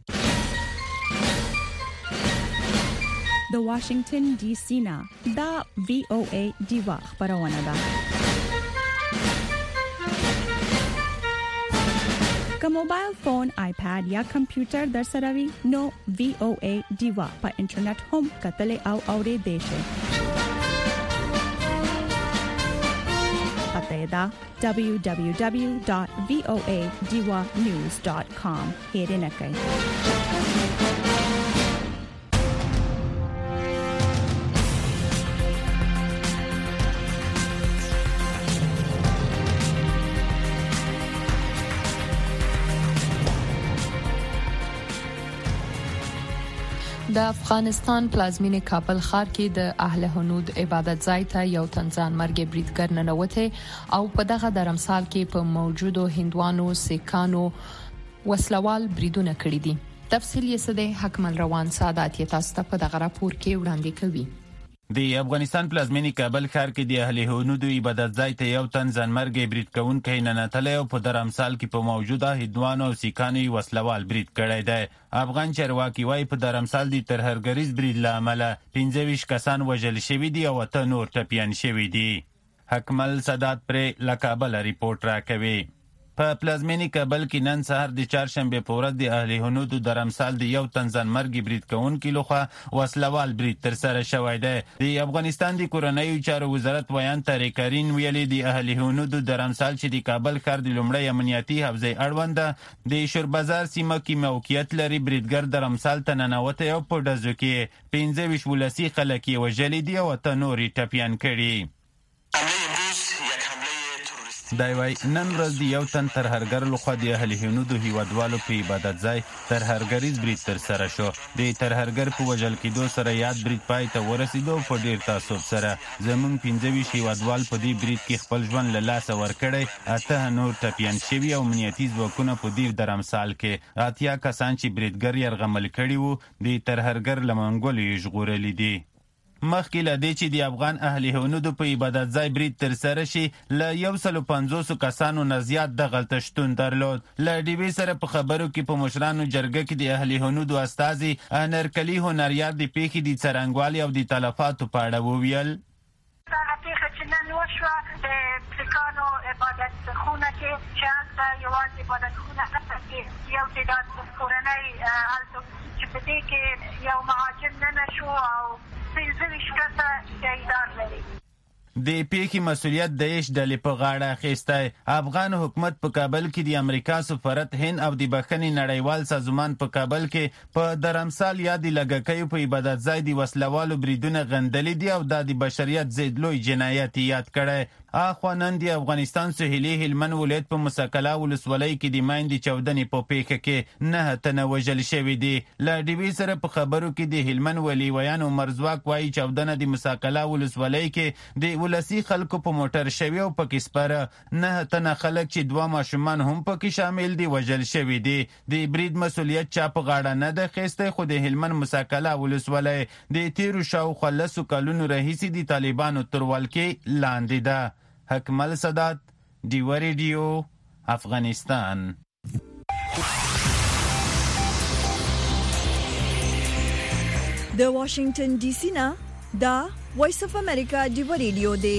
د واشنگټن ډي سي نه دا VOA دیوا خبرونه ده. که موبایل فون، آیپاد یا کمپیوټر در سره وي نو VOA دیوا په انټرنیټ هم کتل او اوریدل شي. پته دا www.voadiwanews.com هیرنه کوي. د افغانستان پلازمینه کابل ښار کې د اهل حنود عبادت ځای ته یو تنځان مرګ بریدګر ننوته او په دغه درمسال کې په موجودو هندوانو سیکانو وسلوال بریدونه کړی دي. تفصیل یې سده حکمل روان سادات یې تاسو ته په دغه راپور کې وړاندې کوي. د افغانستان پلازمینی کابل ښار کې د اهل هنود عبادت ځای ته یو تن ځانمرګي برید کوونکی ننوتلی او په درمسال کې په موجوده هندوانو او سیکانو وسلوال برید کړی دی. افغان چارواکي وایي په درمسال د ترهرګریز برید له امله 25 کسان وژل شوي دي او 8 نور ټپیان شوي دي. حکمل سادات پرې له کابله ریپورټ راکوي. په پلازمینی کابل کې نن سهار د چهارشنبې په ورځ د اهل هنود درمسال د یو تن ځانمرګي برید کوونکي لخوا وسلوال برید ترسره شوی دی. د افغانستان د کورنیو چارو وزارت ویان تاریکارین ویلي د اهل هنود درمسال چې د کابل ښار د لومړی امنیتي حوزې اړوند ده د شوربازار سیمه کې موقعیت لري. بریدګر درمسال ته ننوتی او په ډزو کې 25 ولسي خلک یې وژلي دي او 8 نور یې ټپیان کړي. دی وایي نن ورځ د یو تن ترهرګر لخوا د اهل هنودو هیوادوالو په عبادت ځای ترهرګریز برید ترسره شو. د ترهرګر په وژل کېدو سره یاد برید پای ته ورسېدو. په ډېر تعصب سره زموږ 25 هیوادوال په دې برید کې خپل ژوند له لاسه ورکړی. 8 نور ټپیان شوي او امنیتي ځواکونه په دې درمسال کې 80 کسان چې بریدګر یرغمل کړي وو د ترهرګر له منګولو یې ژغورلي دي. مخکې له دې چې د افغان اهل هنودو په عبادت ځای برید ترسره شي له 150 کسانو نه زیات دغلته شتون درلود. له ډیوې سره په خبرو کې په مشرانو جرګه کې د اهل هنودو استازي انرکلي هنریار د پیښې د څرنګوالي او د تلفاتو په اړه وویل. هغه پیښه چې نن وشوه د سیکانو عبادت خونه کې چې هلته یوازې عبادت خونه کې یو تعداد کورنۍ هلته چې په دې کې یو مهاجر ننشو او 15 کسه شهیدان لري. د پیښې مسؤلیت د ایش ډلې په غاړه اخیستی. افغان حکومت په کابل کې د امریکا سفارت هند او د بخښنې نړیوال سازمان په کابل کې په درمسال یا د لږکیو په عبادت ځای د وسلوالو بریدونه غندلي دي او دا د بشریت ضد لوی جنایت یاد کړی. اخوا نن د افغانستان سهیلي هلمند ولایت په مسکله ولسوالۍ کې د میندې چاودنې په پیښه کې 9 تنه وژل شوي دي. له ډیوې سره په خبرو کې د هلمند ولي ویان عمر ځواک وایي چاودنه د مسکله ولسوالۍ کې د ولسي خلکو په موټر شوي او پکې سپاره 9 تنه خلک چې 2 ماشومان هم پکې شامل دي وژل شوي دي. د برید مسؤلیت چا په غاړه نه ده اخیستی خو د هلمند مسکله ولسوالۍ د تیرو شاوخوا 10 کلونو راهیسې د طالبانو تر ولکې لاندې ده. حکمل سادات ډیوه ریډیو افغانستان. د واشنگټن ډي سي نه دا وایس اف امریکا ډیوه ریډیو دی.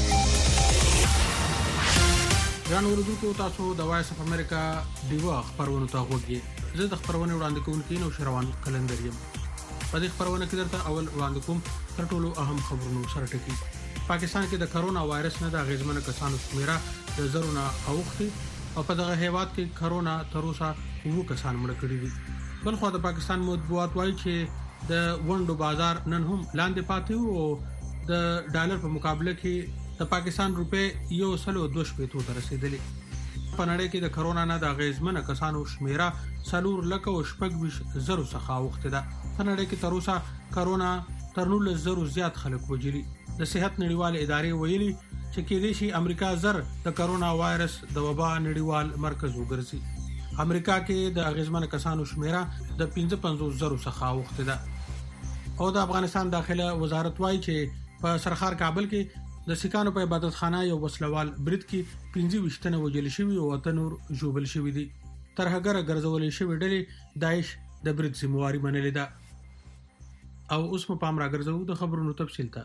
ځان ورودونکو تاسو د وایس اف امریکا ډیوه خبرونه ته غوږی. زه د خبرونه وړاندې کوونکی نو شروان کلندر یم. په دې خبرونه کې درته اول وړاندې کوم تر ټولو اهم خبرونو سره ټکی. پاکستان کې د کرونا وایرس نه د غیزمنو کسانو شمیره د زرونه اوختي او په دغه هیواد کې کرونا تر اوسه 2 کسان مړ کړي دي. بلخو د پاکستان مطبوعات وایي چې د ونډو بازار نن هم لاندې پاتې وو او د ډالر په مقابله کې د پاکستان روپې 1.2 ته رسیدلې. په نړۍ کې د کرونا نه د غیزمنو کسانو شمیره 4.6 زرو څخه اوخته ده. په نړۍ کې تر اوسه کرونا تر 19,000 زیات خلک وژلي. د صحت نړیوال ادارې ویلي چې کېدای شي امریکا زر د کرونا وایرس د وبا نړیوال مرکز وګرځي. امریکا کې د غیزمنو کسانو شمیره د 55,000 څخه اوخته ده. او د افغانستان داخله وزارت وایي چې په سرخار کابل کې د سیکانو په عبادت خانه یو وسلوال برید کې 25 تنه وژل شوي او 8 نور ژوبل شوي دي. ترهګر ګرځولې شوی ډلې داعش د برید ذمہواری منلې ده. او اوس په پام راګرځو د خبرونو تفصیل ته.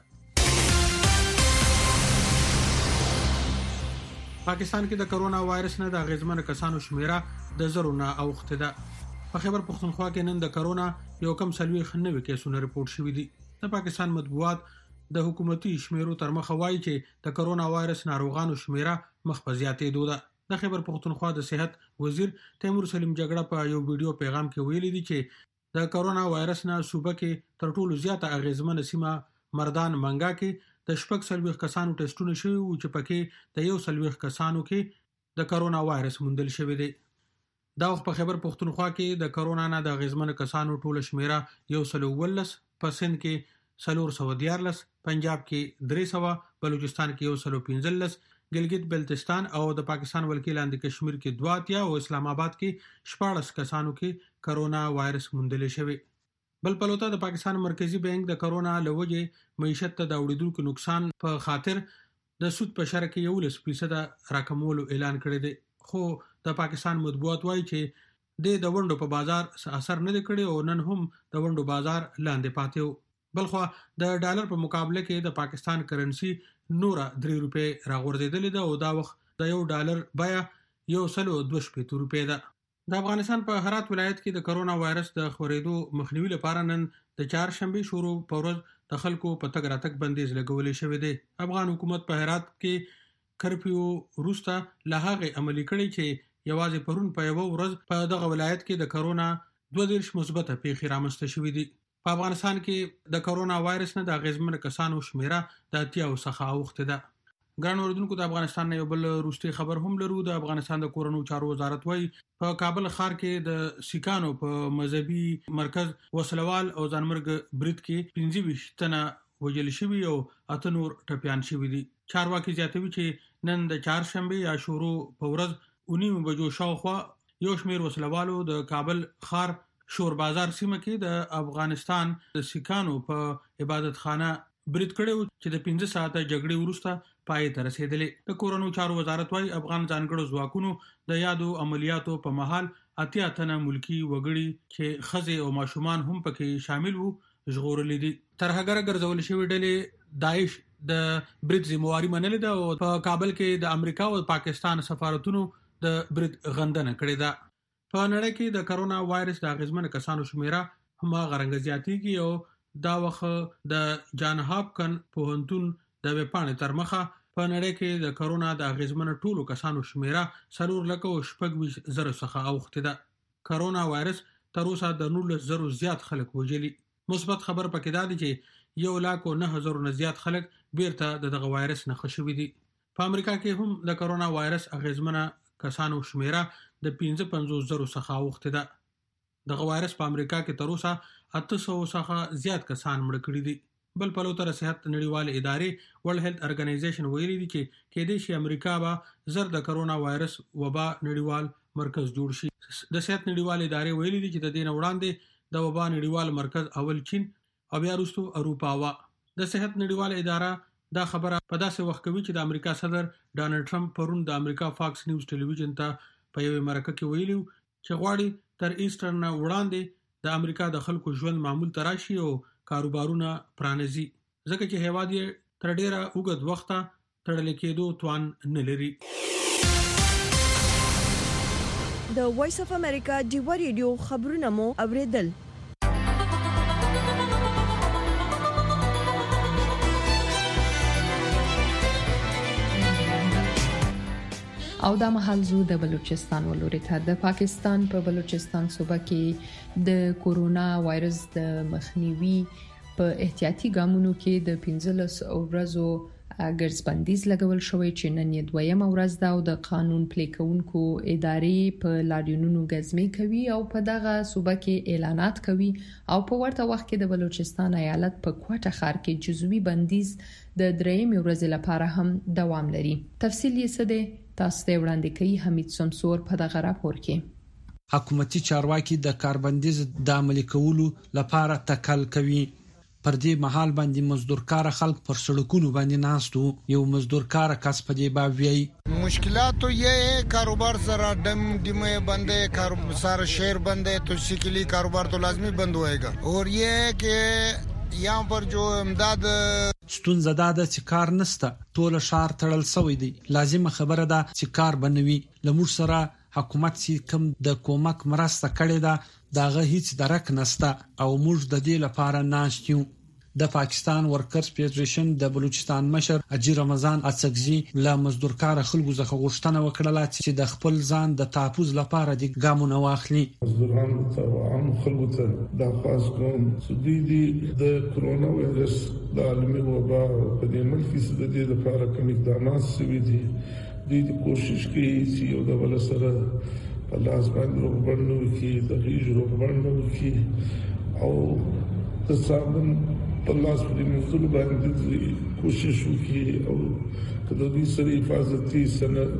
پاکستان کې د کرونا وایرس نه د غیزمنو کسانو شمیره د زرونه اوخته ده. په خیبر پختونخوا کې نن د کرونا یو کم 90 کیسونه ریپورت شوي دي. د پاکستان مطبوعات د حکومتي شمیرو تر مخه وایي چې د کرونا وایرس ناروغانو شمیره مخ په زیاتېدو ده. د خیبر پختونخوا د صحت وزیر تیمور سلیم جګړه په یو ویډیو پیغام کې ویلي دي چې د کرونا وایرس نه صوبه کې تر ټولو زیاته اغیزمنه سیمه مردان منګا کې د 40 کسانو ټیسټونه شوي وو چې پکې د 40 کسانو کې د کرونا وایرس موندل شوی دی. دا وخت په خیبر پختونخوا کې د کرونا نه د غیزمنو کسانو ټوله شمیره 119 په سند کې 414 پنجاب کې 300 بلوچستان کې 115 ګلګت بلتستان او د پاکستان ولکې لاندې کشمیر کې 2 او اسلام آباد کې 14 کسانو کې کرونا وایرس موندل شوی. بل پلوته د پاکستان مرکزی بانک د کرونا لوجه معیشت ته د اوریدونکو نقصان په خاطر د سود په شرکه 11% راکمولو اعلان کړی دی، خو د پاکستان مطبوعات وایي چې د ونډو په بازار اثر نه کړی او نن هم د ونډو بازار لاندې پاتې وو. بلخو د ډالر په مقابله کې د پاکستان کرنسی نورا 3 روپے راغورځیدلې ده او دا وخت د $1 بیا 102 روپے ده. د افغانستان په هرات ولایت کې د کرونا وایرس د خورېدو مخنیوي لپاره نن د چهارشنبه شروع په ورځ د خلکو په تګ راتګ بندیز لګولې شوې ده. افغان حکومت په هرات کې کرفیو وروسته له هغه عملي کړی چې یوازې پرون په یو ورځ په دغه ولایت کې د کرونا 22 مثبت پیښې رامنځته شوې دي. په افغانستان کې د کرونا وایرس نه د غیزمن کسانو شمیره د 80 څخه اوخته ده. ګران اوردونکو، د افغانستان یو بل روستي خبر هم لرو. د افغانستان د کورونو چارو وزارت وايي په کابل ښار کې د سیکانو په مذهبي مرکز وسلوال او ځانمرګ برید کې 25 تنه وژل شوي او 8 نور ټپيان شوي دي. چارواکي زیاتوي چې نن د چهارشنبه یا شروع په ورځ 9 بجو شاوخوا یو شمېر وسلوالو د کابل ښار شور بازار سیمه کې د افغانستان د سیکانو په عبادت خانه برید کړو چې د 15 ساعته جګړې وروسته پای ته رسیدلې. د کورونو چارو وزارت وايي افغان ځانګړو ځواکونو د یادو عملیاتو په مهال 8 تنه ملکی وګړي چې خزې او ماشومان هم پکې شامل وو ژغورل دي. ترهګر ګرځول شوی ډلې داعش د برید ذمہواری منلې ده او په کابل کې د امریکا او پاکستان سفارتونو د برید غندنه کړې ده. په نړۍ کې د کرونا وایرس د غیزمن کسانو شمیره هم غرنګ زیاتېږي او دا وخت د جان هاپکن پوهنتون د وپانې تر مخه په نړۍ کې د کرونا د غیزمن ټولو کسانو شمیره 4,40,000 څخه اوخته ده. کرونا وایرس تر اوسه د 19,000 زیات خلک وژلي. مثبت خبر پکې دا دی چې 1,09,000 نه زیات خلک بیرته دغه وایرس نه خښوي دي. په امریکا کې هم د کرونا وایرس غیزمن کسانو شمیره د 55,000 څخه اوخته ده. دغه وایرس په امریکا کې تر اوسه 800 څخه زیات کسان مړ کړي دي. بل په لور صحت نړیواله ادارې ورلد هیلث ارګنایزیشن ویلي دي چې کېدې شي امریکا به زر د کرونا وایرس وبا نړیوال مرکز جوړ شي. د صحت نړیواله ادارې ویلي دي چې د دې وړاندې د وبا نړیوال مرکز اول چین او بیا وروسته اروپا وا. د صحت نړیواله اداره دا خبره په داسې وخت کوي چې د امریکا صدر ډانلډ ټرمپ پرون د امریکا فاکس نیوز ټلویزیون ته په یوه مرکه کې ویلي چې غواړي تر ایسټر نه وړاندې د امریکا د خلکو ژوند معمول تراشي او کاروبارونه پرانیزي، ځکه چې هیواد یې تر ډیره اوږد وخته تړل کېدو توان نه لري. د وایس اف امریکا ډیو ریډیو خبرونه مو اوریدل. او دا مهال زو د بلوچستان ولوري ته د پاکستان په بلوچستان صوبه کې د کورونا وایرس د مخنیوي په احتیاطي ګامونو کې د 15 ورځو ګرځبندیز لګول شوی چې نن یې دویمه ورځ ده او د قانون پلي کوونکو ادارې په لاریونونو غزمي کوي او په دغه صوبه کې اعلانات کوي او په ورته وخت کې د بلوچستان ایالت په کوټه ښار کې جزوي بندیز د درېمې ورځې لپاره هم دوام لري. تفصیل یې څه دی تاسو ته وړاندې کوي حمید سمسور په دغه راپور کې. حکومتي چارواکي د کاربندیز د عملي کولو لپاره تکل کوي. پر دې مهال باندې مزدورکار خلک پر سړکونو باندې ناستو. یو مزدورکار کس په دې باب وی مشکلات یہ ہے کاروبار ذرا ڈم بند ہے، سارا شہر بند ہے تو اسی کے لیے کاروبار تو لازمی بند ہوئے گا. اور یہ ہے کہ یہاں پر جو امداد ستونزه دا ده چې کار نسته، ټول شهر تړل شوی دی. لازمه خبره ده چې کار بنوي. لمر سره حکومت چې کوم د کومک مرسته کړې ده داغه هیڅ درک نسته او موږ د دې لپاره ناشتیو. د پاکستان ورکرز فدریشن د بلوچستان مشر اجي رمضان اڅکزي له مزدورکار خلکو څخه غوښتنه وکړه چې د خپل ځان د تحفظ لپاره د ګامونه واخلي. مزدوران ته عام خلکو ته د خاص کوم سديدي د کرونا وایرس د عالمي وبا په دې ملک کې د دې لپاره کوم اقدامات شوي دي. د کوشش کوي چې یو د بل سره په لاس باندې روغبړ وکړي، د غیږ روغبړ وکړي او د صابون په لاس باندې منځلو باندې کوشش وکړي او کله دې سره حفاظتي سند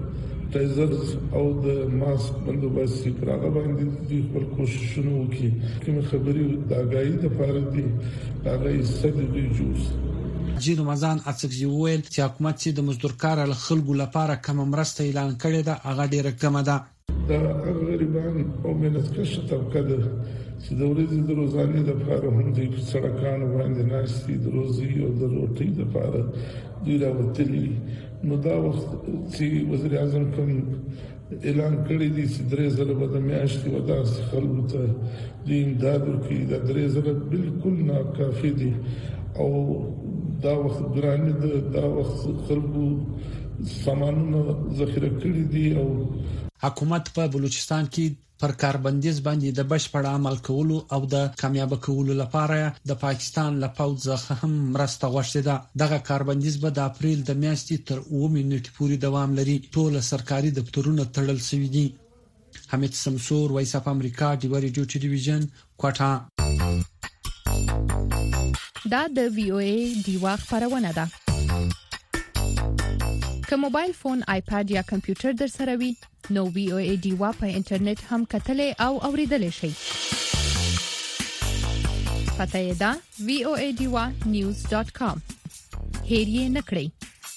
سینیټایزرز او د ماسک بندوبست پر هغه باندې د خپل کوششونه وکړي کوم خبري د اگاهي د لپاره دي هغه استدلال جوړ جی رمضان اڅکزي وویل چې حکومت چې د مزدور کار خلکو لپاره کوم مرسته اعلان کړې ده هغه ډیره کمه ده. دا غریبان او ملتکش طبقه ده چې د ورځې د روزانې لپاره هم د سړکانو باندې ناشتي د روزي او د روټي لپاره دوی راوتلي. نو دا وخت چې وزیر اعظم کوم اعلان کړی دی چې 3000 به د میاشتې ودا خلکو ته د امداد ورکړي. دا 3000 بالکل ناکافي دي او دا وخت ګرانه دا وخت خلکو سامانونه ذخیره کړی دي او حکومت په بلوچستان کې پر کاربندیز باندې د بشپړ عمل کولو او د کامیاب کولو لپاره د پاکستان له پوځ څخه هم مرسته غوښتې ده. دغه کاربندیز به د اپریل د میاشتې تر 9 نیټې پورې دوام لري. ټول سرکاري دفترونه تړل شوي دي. حمید سمسور، وایس اف امریکا، ډیوا ریډیو ټلویزیون، کوټه. دا د وی او ای ډیوا خبرونه ده. که موبایل فون، آیپاد یا کمپیوټر در سره وي نو وی او ای ډیوا په انټرنیټ هم کتلې او اوریدلې شي. پته یې ده voadiwa.news.com. هیر یې نکړئ.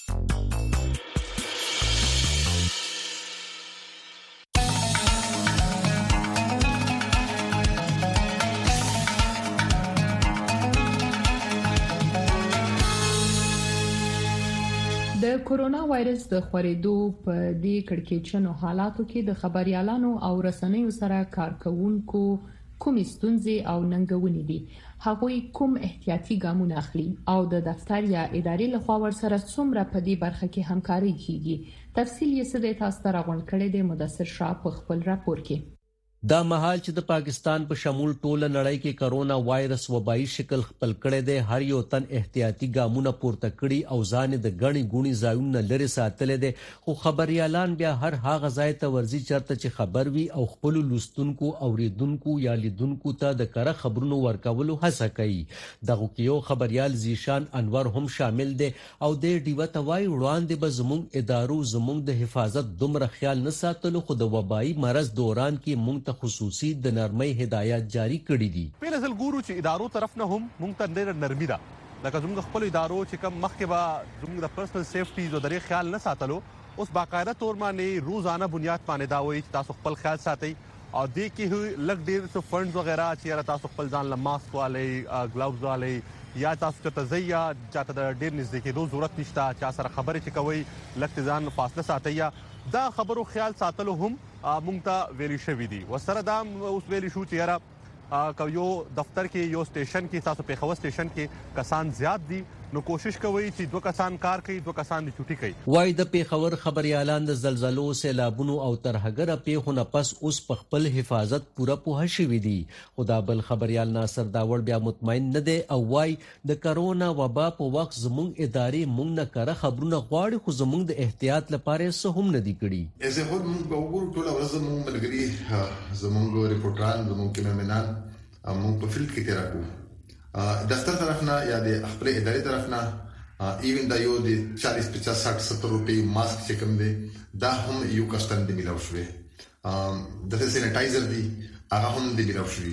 د کورونا وایرس د خورېدو په دې کړکېچنو حالاتو کې د خبريالانو او رسنیو سره کارکونکو کومې ستونزې او ننګونې دي، هغوی کوم احتیاطي ګامونه اخلي او د دفتر یا ادارې لخوا ورسره څومره په دې برخه کې همکاري کیږي. تفصیل یې څه دی تاسو ته راغونډ کړی دی مدثر شاه په خپل راپور کې. دا مهال چې د پاکستان په شمول ټوله نړۍ کې کرونا وایرس وبایي شکل خپل کړی دی، هر یو تن احتیاطي ګامونه پورته کړي او ځان د غني ګونی ځایونه لري ساتلې دي. خو خبريالان بیا هر هغه ځای ته ورځي چرته چې خبر وي او خپل لوستونکو اوریدونکو یا لیدونکو ته د کره خبرونو ورکولو هڅه کوي. دغه کیو خبريال زیشان انور هم شامل دي او د ډیوه توای وړاندې به زموږ ادارو زموږ د حفاظت دومره خیال نه ساتلو، خو د وبایي مرض دوران کې موږ خصوصي د نرمۍ هدایت جاری کړي دي. په نسل ګورو چې ادارو طرف نه هم مونږ ته ډېر نرمي ده، لکه زموږ خپل ادارو چې کم مخکې به زموږ د پرسنل سیفټي او درې خیال نه ساتلو، اوس باقاعده تور باندې روزانه بنیاد باندې دا وایي چې تاسو خپل خیال ساتئ او دې کې لګ ډېر څه فندز وغیرہ چې تاسو خپل ځان له ماسک والي ګلاوز والي یا تاسو ته زیا چاته د ډېر نږدې کېدو ضرورت نشته، چا سره خبرې چې کوي لګ ځان فاصله ساتئ. دا خبرو خیال ساتلو هم مونږ ته ویلي شوی دي. وسره دا اوس ویلي شو چې یاره یو دفتر کې یو سټیشن کې تاسو په خو سټیشن کې کسان زیات دي نو کوشش کوي چې دوه کسان کار کوي، دوه کسان د چوټي کوي. وای د پیښور خبريالان د زلزلو، سیلابونو او ترهګره پیښو نه پس اوس په خپل حفاظت پوره پوه شوي دي. خدا بل خبريال ناصر داوړ بیا مطمئن نه دی او وای د کرونا وبا په وخت زموږ ادارې مونږ نه کړه خبرونه غواړي، خو زموږ د احتیاط لپاره څه هم نه دي کړي. زه هر مونږ وګورو ټول ورځ مونږ ملګری زموږ ریپورټران زموږ کیمرمنان مونږ په فیلډ کې تیر کړو. دفتر طرفنا یا د خپل ادارې طرفنا ایون دا یو د 40-50-60 روپۍ ماسک چې کوم دی دا هم یو کسټم دی ملاو شوی، د سینیټایزر دی هغه هم دی ملاو شوی.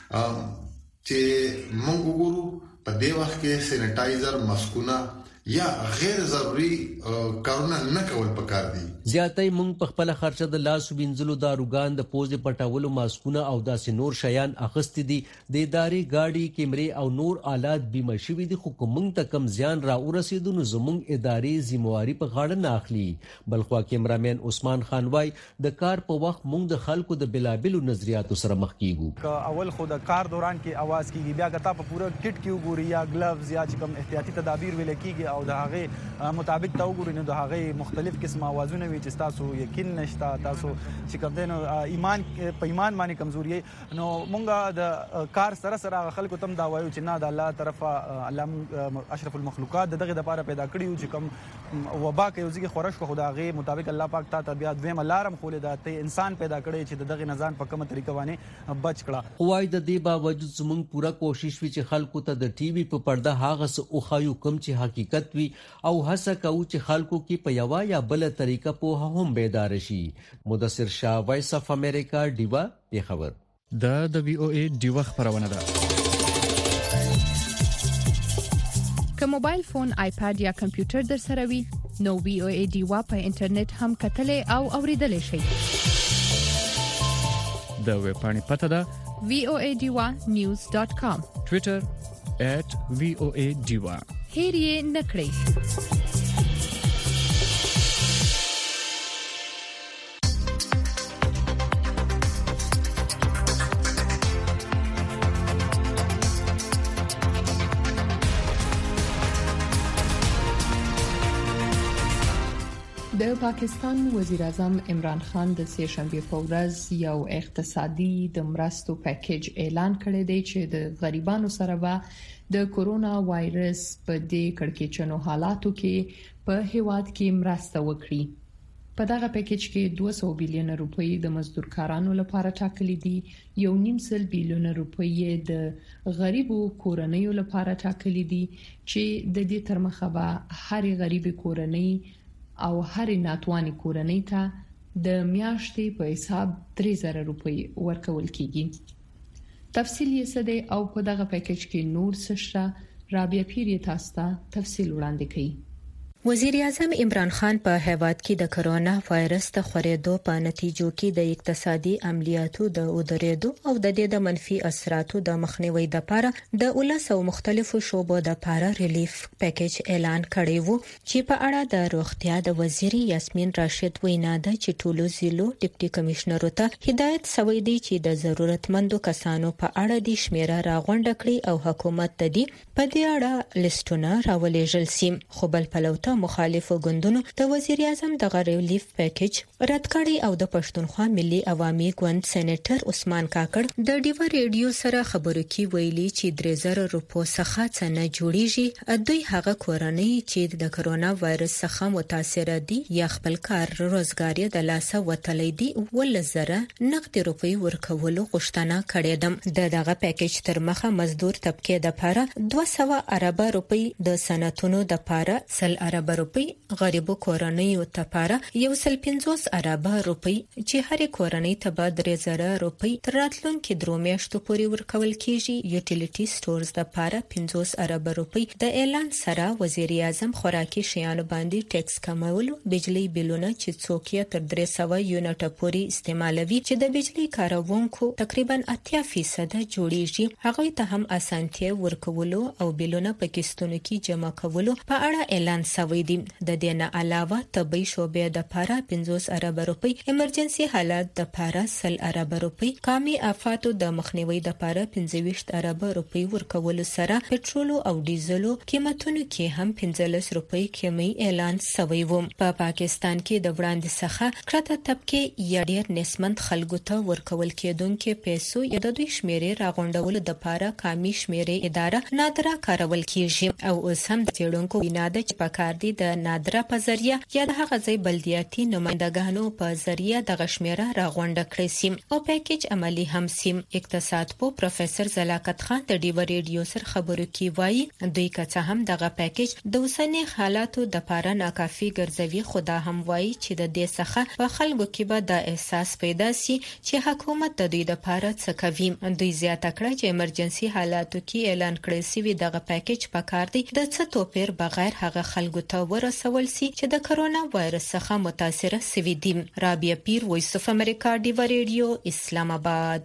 چې موږ وګورو په دې وخت کې سینیټایزر، ماسکونه یا غیر ضروري کارونه نه کول پکار دي. زیاتې مونږ په خپل خرچه د لاس وینځلو داروګان د پوزې پټولو ماسکونه او داسې نور شیان اخستې دي. د ادارې گاډي، کیمرې او نور آلات بیمه شوي دي، خو کوم ته کم زیان را ورسېدو نو زموږ ادارې ذمہواری په غاړه نه اخلي. بلخوا کیمرامین عثمان خان وای د کار په وخت مونږ د خلکو د بلابلو نظریاتو سره مخ کیږو. اول خو د کار دوران کې आवाज کیږي، بیا غتا په پوره کټ کې وګوري یا ګلوز یا کوم احتیاطي تدابیر ویل کیږي او د هغه مطابق تا وګورئ نو د هغه مختلف قسم اوازونه وي چې تاسو یقین نشته، تاسو چې کوم دین ایمان په ایمان باندې کمزوري نو مونږ د کار سره سره خلکو تم دا وایو چې نه د الله طرفه علم اشرف المخلوقات دغه د لپاره پیدا کړیو چې کوم وبا کې وزګي خورش کو خدای مطابق الله پاک ته طبيعت ویم الارم خولې د انسان پیدا کړی چې دغه نزان په کومه طریقه باندې بچ کړه. وای د دې باوجود زموږ پوره کوشش وی چې خلکو ته د ټي وي په پرده هغه څه او خایو کم چې حقیقت وي او هڅه کوو چې خلکو کې په یو یا بل طریقه په هم بیدار شي. مدثر شاه، وایس اف امریکا، ډیوا، پیښور. د VOA ډیوا خبرونه ده. که موبایل فون، آیپاد یا کمپیوټر در سره وي نو VOA ډیوا په انټرنیټ هم کتلې او اوریدلې شئ. د ویب پاڼې پته ده voadiwa.news.com. ټوئیټر @VOA Diva. هیر یې نکړئ. د پاکستان وزیر اعظم عمران خان د سه شنبه په ورځ یو اقتصادي د مرستو پیکیج اعلان کړی دی چې د غریبانو سره به د کورونا وایرس په دې کړکېچنو حالاتو کې په هیواد کې مرسته وکړي. په دغه پیکیج کې 200 بلین روپۍ د مزدورکارانو لپاره ټاکلي دي، 1.5 بلین روپۍ د غریبو کورنیو لپاره ټاکلي دي چې د دې ترمخه به هر غریب کورنۍ او هر ناتواني کورنۍ ته د میاشتې په حساب 3000 روپۍ ورکول کیږي. تفصیل یې څه دی او په دغه پیکیج کې نور څه شته؟ رابعه پیر تاسو ته تفصیل وړاندې کوي. وزیر اعظم عمران خان په هیواد کې د کرونا وایرس د خورېدو په نتیجو کې د اقتصادي عملیاتو د ودرېدو او د دې د منفي اثراتو د مخنیوي لپاره د 19 مختلفو شوبو د لپاره ریلیف پیکیج اعلان کړی وو چې په اړه د روغتیا د وزیر یاسمین راشد وینا ده چې ټولو ضلعو ډیپټي کمشنرو ته هدایت شوی دی چې د ضرورتمندو کسانو په اړه د شمیره راغونډه کړي او حکومت ته دی په دې اړه لیستونه راولېږل شي. خو بل پلوته مخالفو ګوندونو د وزیر اعظم د ریلیف پیکیج رد کړی او د پښتونخوا ملي عوامي ګوند سېنیټر عثمان کاکړ د ډیوا ریډیو سره خبرو کې ویلي چې 3000 روپو څخه څنګه جوړیږي. دوی هغه کورنۍ چې د کرونا وایرس څخه متاثر دي یا خپل کار روزګار د لاسه وتلی دي 1000 نقد روپۍ ورکولو غوښتنه کړې ده. دغه پیکیج تر مخه مزدور طبقه د لپاره 200 ارب روپۍ د صنعتونو د لپاره 100 ارب روپۍ، غریبو کورنیو ته لپاره 150 ارب روپۍ چې هر کورنۍ ته به 3000 روپۍ تر راتلونکي 3 میاشتو پورې ورکول کیږي. یوټیلیټي سټورز د لپاره 50 ارب روپۍ. د اعلان سره وزیر اعظم خوراکي شیانو باندې ټیکس کمولو، بجلی بیلونه چې څوک یې تر 300 یونټ پورې استعمالوي چې د بجلی کاروونکو تقریبا 80% جوړیږي، هغه ته هم اسانتیا ورکولو او بیلونه په کیستونو کې جمع کولو په اړه اعلان شوی دی. د دې نه علاوه طبي شوبې د لپاره 50 ارب روپۍ، ایمرجنسي حالات د لپاره 100 ارب روپۍ، قومي آفاتو د مخنیوي د لپاره 25 ارب روپۍ ورکول سره پټرول او ډیزلو قیمتونو کې هم 15 روپۍ کمی اعلان شوی و. په پاکستان کې د وړاندې څخه کړه طبقه یا ډیر نسبت خلکو ته ورکول کېدونکو پیسو یا د دوی شمیرې راغونډول د لپاره قومي شمیرې اداره نادره کارول کیږي او اوس هم د چېرونکو بناده چې په کار دي د نادره په ذریعہ یا د هغه ځای بلدیاتي نمائندګانو په ذریعہ د غشمیره راغونډه کړی سیم او پیکیج عملی هم سیم. اقتصاد پو پروفیسور زلاکت خان د ډیوا ریډیو سره خبرو کې وایي دوی که هم دغه پیکیج د اوسنی حالاتو د لپاره ناکافي ګرځوي، خدا هم وایي چې د دې څخه په خلکو کې به د احساس پیدا شي چې حکومت د دوی لپاره څه کوي. دوی زیاته کړه چې ایمرجنسي حالاتو کې اعلان کړی شوی دغه پیکیج په کار دی د څه توپیر بغیر هغه خلکو ته ورسول شي چې د کرونا وایرس څخه متاثر شوي دي. رابعه پیر، وایس اف امریکا، ډیوا ریډیو، اسلام آباد.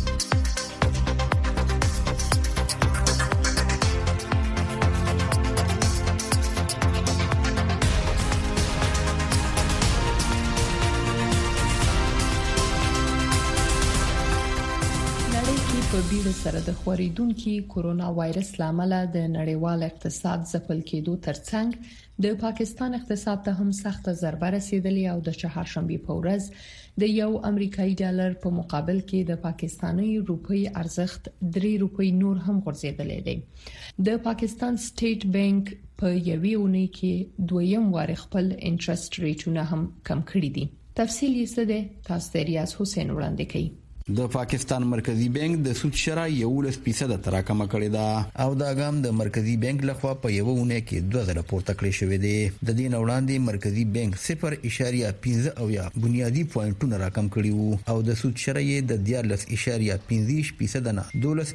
په بیړه سره د خورېدونکو کورونا وایرس لامل د نړیوال اقتصاد ځپل کېدو ترڅنګ د پاکستان اقتصاد ته هم سخته ضربه رسیدلې او د چهارشنبه په ورځ د یو امریکایي ډالر په مقابل کې د پاکستاني روپۍ ارزښت 3 روپۍ نور هم غورځیدلی دی. د پاکستان سټیټ بانک په یوې اونۍ کې دویم وار خپل انټرست ریټونه هم کم کړی دي. تفصیل یې څه دی؟ تاسو ته ریاض حسین وړاندې کوي. د پاکستان مرکزی بانک د سود شرح 11% تراکمه کړې ده او دا ګام د مرکزی بانک لخوا په یو ونه کې 2 ځله پورته کړی شوی دی. د دې وړاندې مرکزی بانک 0.15 او یا بنیادی پوینټونه راکم کړي وو او د سود شرح یې د 14.15% نه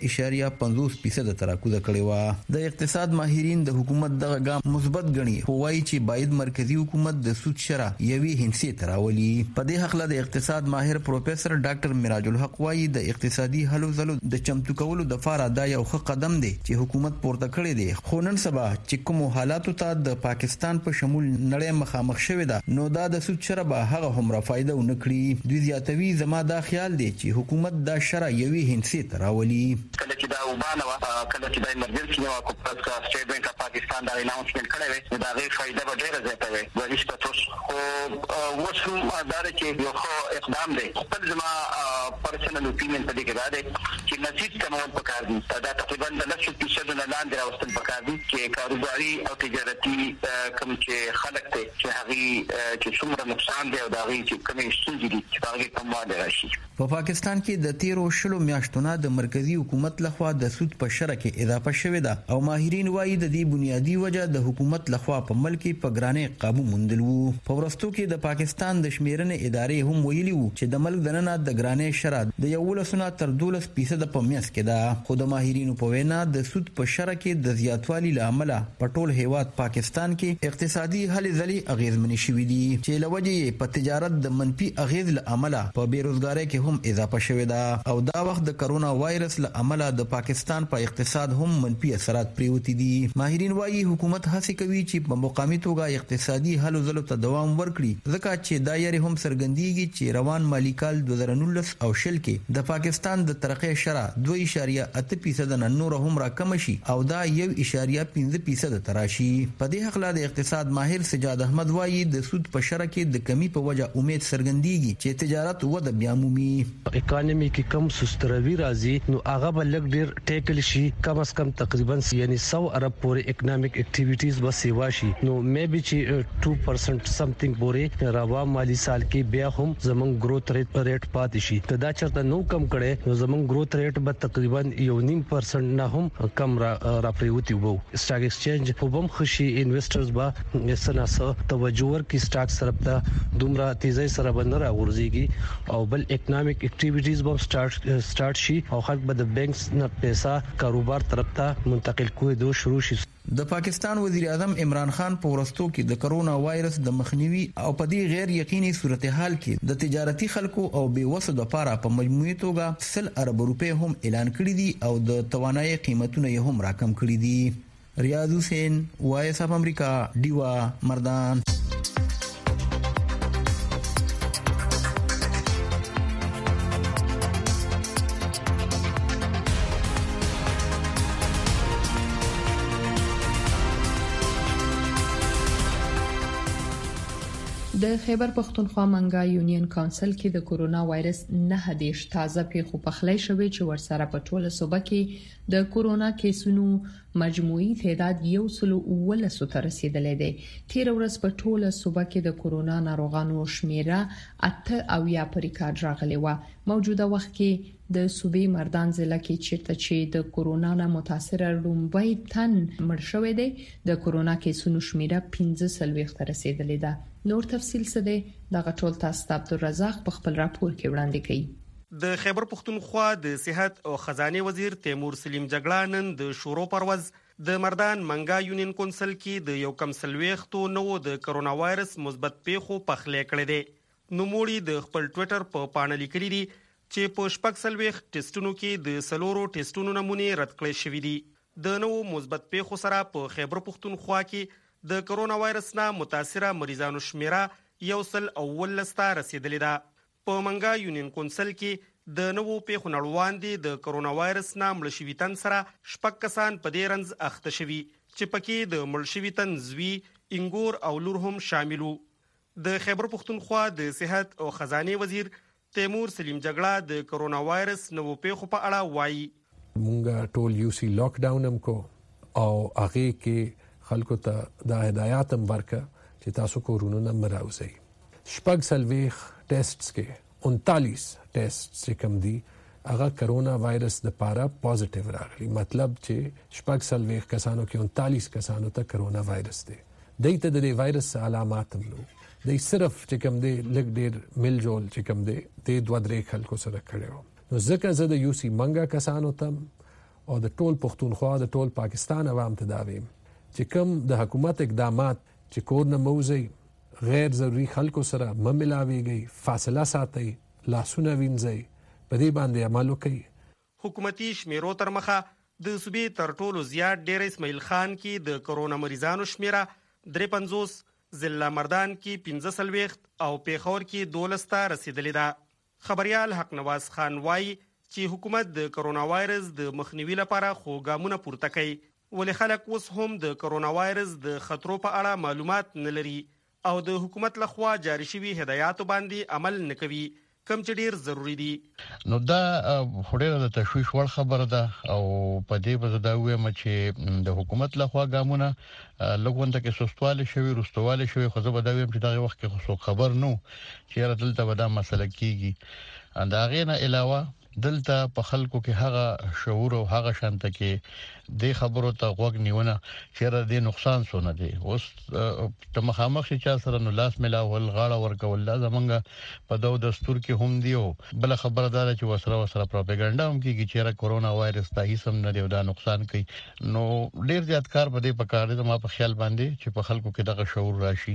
12.50% تراکوزه کړی و. د اقتصاد ماهرین د حکومت دغه ګام مثبت ګڼي خو وایي چې باید مرکزی حکومت د سود شرح یوې هندسي تراولي. په دې حق د اقتصاد ماهر پروفیسور ډاکټر میراج حق وایي د اقتصادي حل زلو د چمتو کولو د لپاره دا یو ښه قدم دی چې حکومت پورته کړی دی. خو نن سبا چې کوم حالاتو ته د پاکستان په شمول نړۍ مخامخ شوې ده نو دا د سود شرح به هغه هم فائدہ ونه کړي. دوی زیاتوي زما دا خیال دی چې حکومت دا شرح یوې هندسي تراولي. کله چې دا وبانه کله چې د ایمرجنسي نو کو پرسکا سټیټ بانک اف پاکستان دا اناونسمنت کړی و دا غي فائدہ به ډیره زیاته وي. د رښتیا خو وسو دا چې یو اقدام دی. خپل زما پرسنل اوپینین په دې کې دا دی چې نزيد کمول پکار دي. دا تقریبا د 10% نه لاندې راوستل پکار دي چې کاروباري او تجارتي کوم چې خلک ته چې هغه چې څومره نقصان دی او دا غي چې کومې ستونزې دي چې هغه په ماده راشي. په پاکستان کې د 13 میاشتونو د مرکزی حکومت لخوا د سود په شرح کې اضافه شوې ده او ماهرین وایي د دې بنیادی وجه د حکومت لخوا په ملک په ګرانې قابو موندل وو. په ورستو کې د پاکستان د شمیرنې ادارې هم ویلي وو چې د ملک دننه د ګرانې شرح د 11 تر 12% په میانس کې ده. خو د ماهرینو په وینا د سود په شرح کې د زیاتوالي لامل په ټول هیواد پاکستان کې اقتصادي هلې ځلې اغیزمنې شوې دي چې لوجه په تجارت د منفي اغیز لامل په بیروزګاری کې هم اضافه شوې ده او دا وخت د کرونا وایرس لامل د پاکستان په اقتصاد هم منفي اثرات پریوتی دي. ماهرین وایي حکومت هڅه کوي چې په مقامي توګه اقتصادي هلو ځلو ته دوام ورکړي ځکه چې دا یې هم څرګندېږي چې روان مالی کال 2019 او شل کې د پاکستان د ترقۍ شرح 2.8% نه نور هم راکم شي او دا 1.5% تراشي. په دې حق د اقتصاد ماهر سجاد احمد وایي د سود په شرح کې د کمی په وجه امید څرګندېږي چې تجارت وده بیا مومي. اکانومي کې کم سستروي راځي نو هغه بل لګ ډیر ټیکل شي کم از کم تقریبا یعنی 100 ارب پورې اکونومیک اکټیویټیز به سیوا شي نو مې به چې 2% سمثینګ پورې راوا مالی سال کې بیا هم زمون گروث ریټ پاتې شي. ته دا چرته نو کم کړي نو زمون گروث ریټ به تقریبا 1.5% نه هم کم را پریوتی وو. سٹاک ایکسچینج په بم خشي انویسټرز به سناسه توجه ورکړي سٹاک سره ته دومره تیزی سره بنر اورځيږي او بل اکونومیک اکټیویټیز به سٹارټ شي او خلک به د بانکس نه پیسې کاروبار طرف ته منتقل کوي شروع شي. د پاکستان وزیر اعظم عمران خان په ورستو کې د کرونا وایرس د مخنیوي او په دې غیر یقیني صورتحال کې د تجارتي خلکو او بیوسو د لپاره په مجموعي توګه 100 ارب روپے هم اعلان کړی دي او د توانایي قیمتونه یې هم راکم کړی دي. ریاض حسین وایس اف امریکا دیوا مردان. د خیبر پختونخوا منګا یونین کونسل کې د کورونا وایرس 9 تازه پیښو پخلی شوې چې ورسره په ټوله صوبه کې د کورونا کیسونو مجموعي تعداد 119 ته رسیدلی دی. تیر ورځ په ټوله صوبه کې د کورونا ناروغانو شمیره 8 او یا پر ریکارډ راغلی و. موجوده وخت کې د صوبې مردان ضلع کې چې د کورونا نه متاثر لومبای تن مړ شوی دی د کورونا کیسونو شمیره 15 ته رسیدلی ده. نور تفصیل څه دی دغه ټول تاسو ته عبدالرزاق په خپل راپور کې وړاندې کړي. د خیبر پختونخوا د صحت او خزانه وزیر تیمور سلیم جګړه نن د شورو پرواز د مردان منګا یونین کونسل کې د یو کم سلويختو نو د کرونا وایرس مثبت پیښو پخلې کړې دي. نوموړي د خپل ټوئیټر په پاڼه لیکلي دي چې په شپږ سلويخ ټیسټونو کې د سلورو ټیسټونو نمونه رد کړې شوې دي. د نو مثبت پیښو سره په خیبر پختونخوا کې د کرونا وایرس نه متاثره مریضانو شمیره 119 ته رسیدلې ده. په منګا یونین کونسل کې د نوو پیښو نړوان دي د کرونا وایرس نه مړ شوي تن سره شپږ کسان په دې رنځ اخته شوي چې پکې د مړ شوي تن زوی انګور او لور هم شامل وو. د خیبر پختونخوا د صحت او خزانه وزیر تیمور سلیم جګړه د کرونا وایرس نوو پیښو په اړه وایي. مونږ ټول یو سی لاک ډاون هم کو او هغه کې خلکو ته د هدایت هم ورکړه چې تاسو کورونا نه مراوځي. شپږ سلويخ ټیسټس کې 39 ټیسټ چې کوم دي هغه کرونا وایرس د پاره پوزټیو راغلي، مطلب چې شپږ سلويخ کسانو کې 39 کسانو ته کرونا وایرس دی. دایته د وایرس علامات هم نو د صرف چې کوم دی لګ ډیر ملجول چې کوم دی د دوه درې خلکو سره کړو. نو ځکه زه د یوسی منګه کسانو ته او د ټول پښتونخوا د ټول پاکستان عوام ته دا وایم چې کوم د حکومت اقدامات چې کور نه موزي غیر ضروري خلکو سره مملاويږي، فاصله ساتي، لاسونه وینځي، په دې باندې عمل وکړي. حکومتي شمیرو تر مخه د صوبې تر ټولو زیات ډیر اسماعیل خان کې د کرونا مریضانو شمیره 53، ضلع مردان کې 45 او پیښور کې 12 ته رسیدلې ده. خبريال حق نواز خان وایي چې حکومت د کرونا وایرس د مخنیوي لپاره خو ګامونه پورته کوي، ولې خلک اوس هم د کرونا وایرس د خطرو په اړه معلومات نه لري او د حکومت لخوا جاری شوی هدایاتو باندې عمل نه کوي، کوم چې ډیر ضروری دي. نو دا خوري د تشویش وړ خبره ده او په دې به دا وایم چې د حکومت لخوا ګامونه لګونته کې سستواله شوی رستواله شوی، خو زه به دا وایم چې دا وخت کې خو خبر نو چې دلته به دا مسله کیږي. دا غینه علاوه دلته په خلکو کې هغه شعور او هغه شانته کې د خبرو ته غوږ نیونه چې د نقصان سونه دي. اوس ته مخامخ چې سره نو لاس ملاول غاړه ورکول دا زمونږ په دو دستور کې هم دی. او بل خبره دا چې وسره پروپاګاندا هم کیږي چې کرونا وایرس ته هیڅ هم نه دی او دا نقصان کوي. نو ډیر زیات کار به دې پکاره زما په خیال باندې چې په خلکو کې دغه شعور راشي.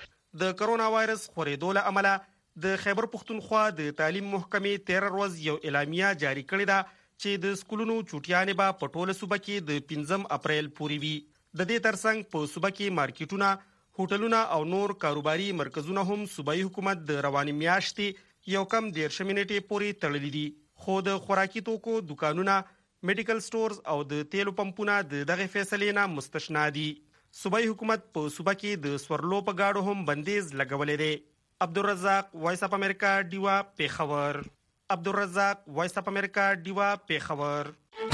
د کرونا وایرس خورېدو له امله د خیبر پختونخوا د تعلیم محکمې 13 ورځ یو اعلامیه جاری کړې ده چې د سکولونو چوټیانې به په ټوله صوبه کې د 15 اپریل پورې وي. د دې ترڅنګ په صوبه کې مارکیټونه، هوټلونه او نور کاروباري مرکزونه هم صوبایي حکومت د رواني میاشتې یو کم 13 نیټې پورې تړلي دي. خو د خوراکي توکو دکانونه، میډیکل سټورز او د تیلو پمپونه د دغه فیصلې نه مستثنا دي. صوبایي حکومت په صوبه کې د سورلو په گاډو هم بندیز لګولې دی. عبدالرزاق وایس اپ امریکا دیوا پیښور. عبدالرزاق وایس اپ امریکا دیوا پیښور.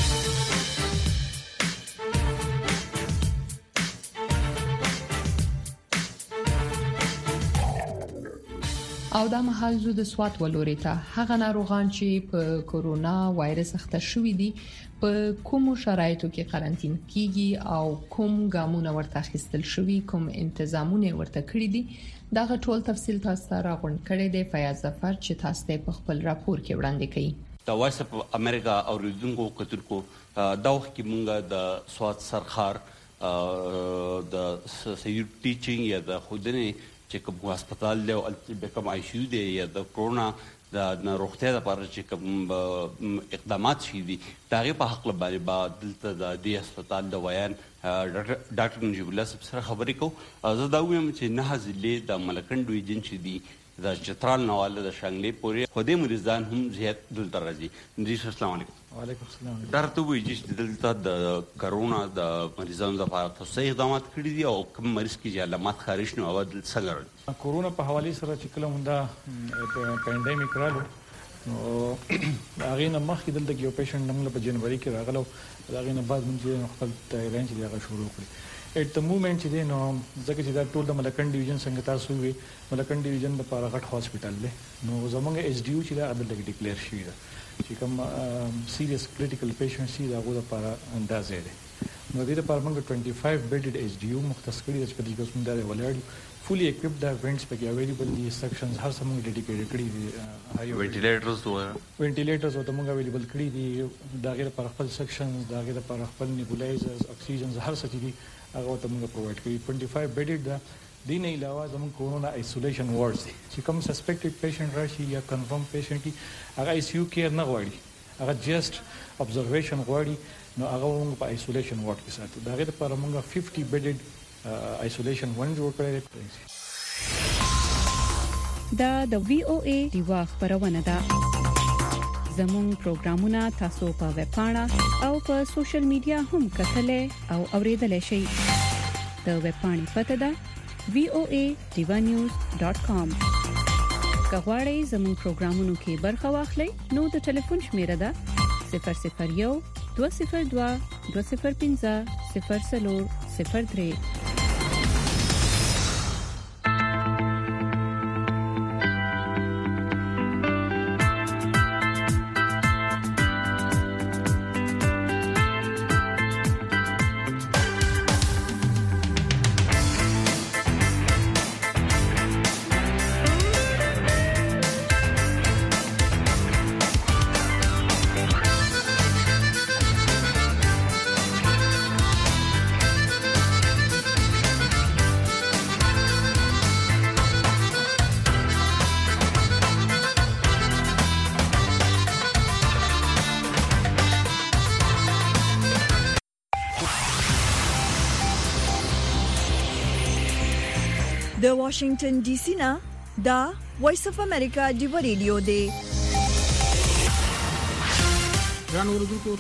او دا مهال زو د سوات ولوري ته هغه ناروغان چې په کرونا وایرس اخته شوي دي په کوم شرایطو کې قرنټین کیږي او کوم ګامونه ورته اخیستل شوي، کوم انتظامونه ورته کړی دي، دا ټول تفصیل تاسو را غونډ کړی دی فیاض ظفر چې تاسو ته په خپل راپور کې وړاندې کړي. د وایس اپ امریکا اوریدونکو کترکو دا وخت کې مونږه د سوات سرخار د سیو ټیچینګ یا د خودنی چې کوم هسپتال له او کوم آی سی یو دی یا د کرونا د روغتیا لپاره چې کوم اقدامات شي دي دا غي په حق باندې با دلته د دې هسپتال د ویان ډاکټر نجیب الله سره خبرې کو. زه دا وایم چې نه ځلې د ملکند ویجن چې دي د چترال نواله د شنګلې پورې خو دې مریضان هم زیات دلته راځي. نجیب السلام علیکم. وعلیکم السلام. درته وایي چې دلته د کرونا د مریضانو لپاره تاسو اقدامات کړی دي او کوم مریض کې علامات خارج نه او د څنګه کرونا په حواله سره چې کله مونږ پاندیمیک رالو نو هغه نه مخکې دلته یو پیشنټ موږ په جنوري کې راغلو، هغه نه بعد موږ خپل تایلند کې هغه شروع کړی. اټ د مومنت چې دی نو ځکه چې دا ټول د ملکند ډیویژن څنګه تاسو وی ملکند ډیویژن د لپاره غټ هاسپټل دی نو زمونږ ایس ډی یو چې دا عدالت کې ډیکلیئر شوی دی چې کوم سیریس کریټیکل پیشنټ سي دا غو لپاره اندازې دی. نو د دې لپاره موږ 25 بیډډ ایس ډی یو مختص کړی د هسپتال کې اوسمن دا ولړ فولي اکوپډ دا وینټس پکې اویلیبل دي، سیکشنز هر څه موږ ډیډیکیټډ کړی دي. وینټیلیټرز او موږ اویلیبل کړی دي دا غیر پر خپل سیکشنز دا غیر پر خپل نیبولایزرز اکسیجنز هر څه دي هغه ته موږ پرووایډ کړی. 25 بیډډ دا دین علاوه زموږ کورونا آیسولیشن وارډز دي چې کوم سسپیکټډ پیشنټ راشي یا کنفرم پیشنټ کی هغه آی سی یو کیر نه غواړي، هغه جست ابزرویشن غواړي نو هغه موږ په آیسولیشن وارډ کې ساتو. دا غیر پر موږ 50 بیډډ آیسولیشن ون جوړ کړی. دا د وی او ای دیوا خبرونه ده. زموږ پروګرامونه تاسو په ویب پاڼه او په سوشل میډیا هم کتلای او اوریدلای شئ. د ویب پاڼې پته ده voanews.com. کغواړئ زموږ پروګرامونو کې برخه واخلئ نو د ټلیفون شمیره ده 001 202 205 0003. د واشنگټن ډي سي نه دا وایس اف امریکا دی ریډیو دی.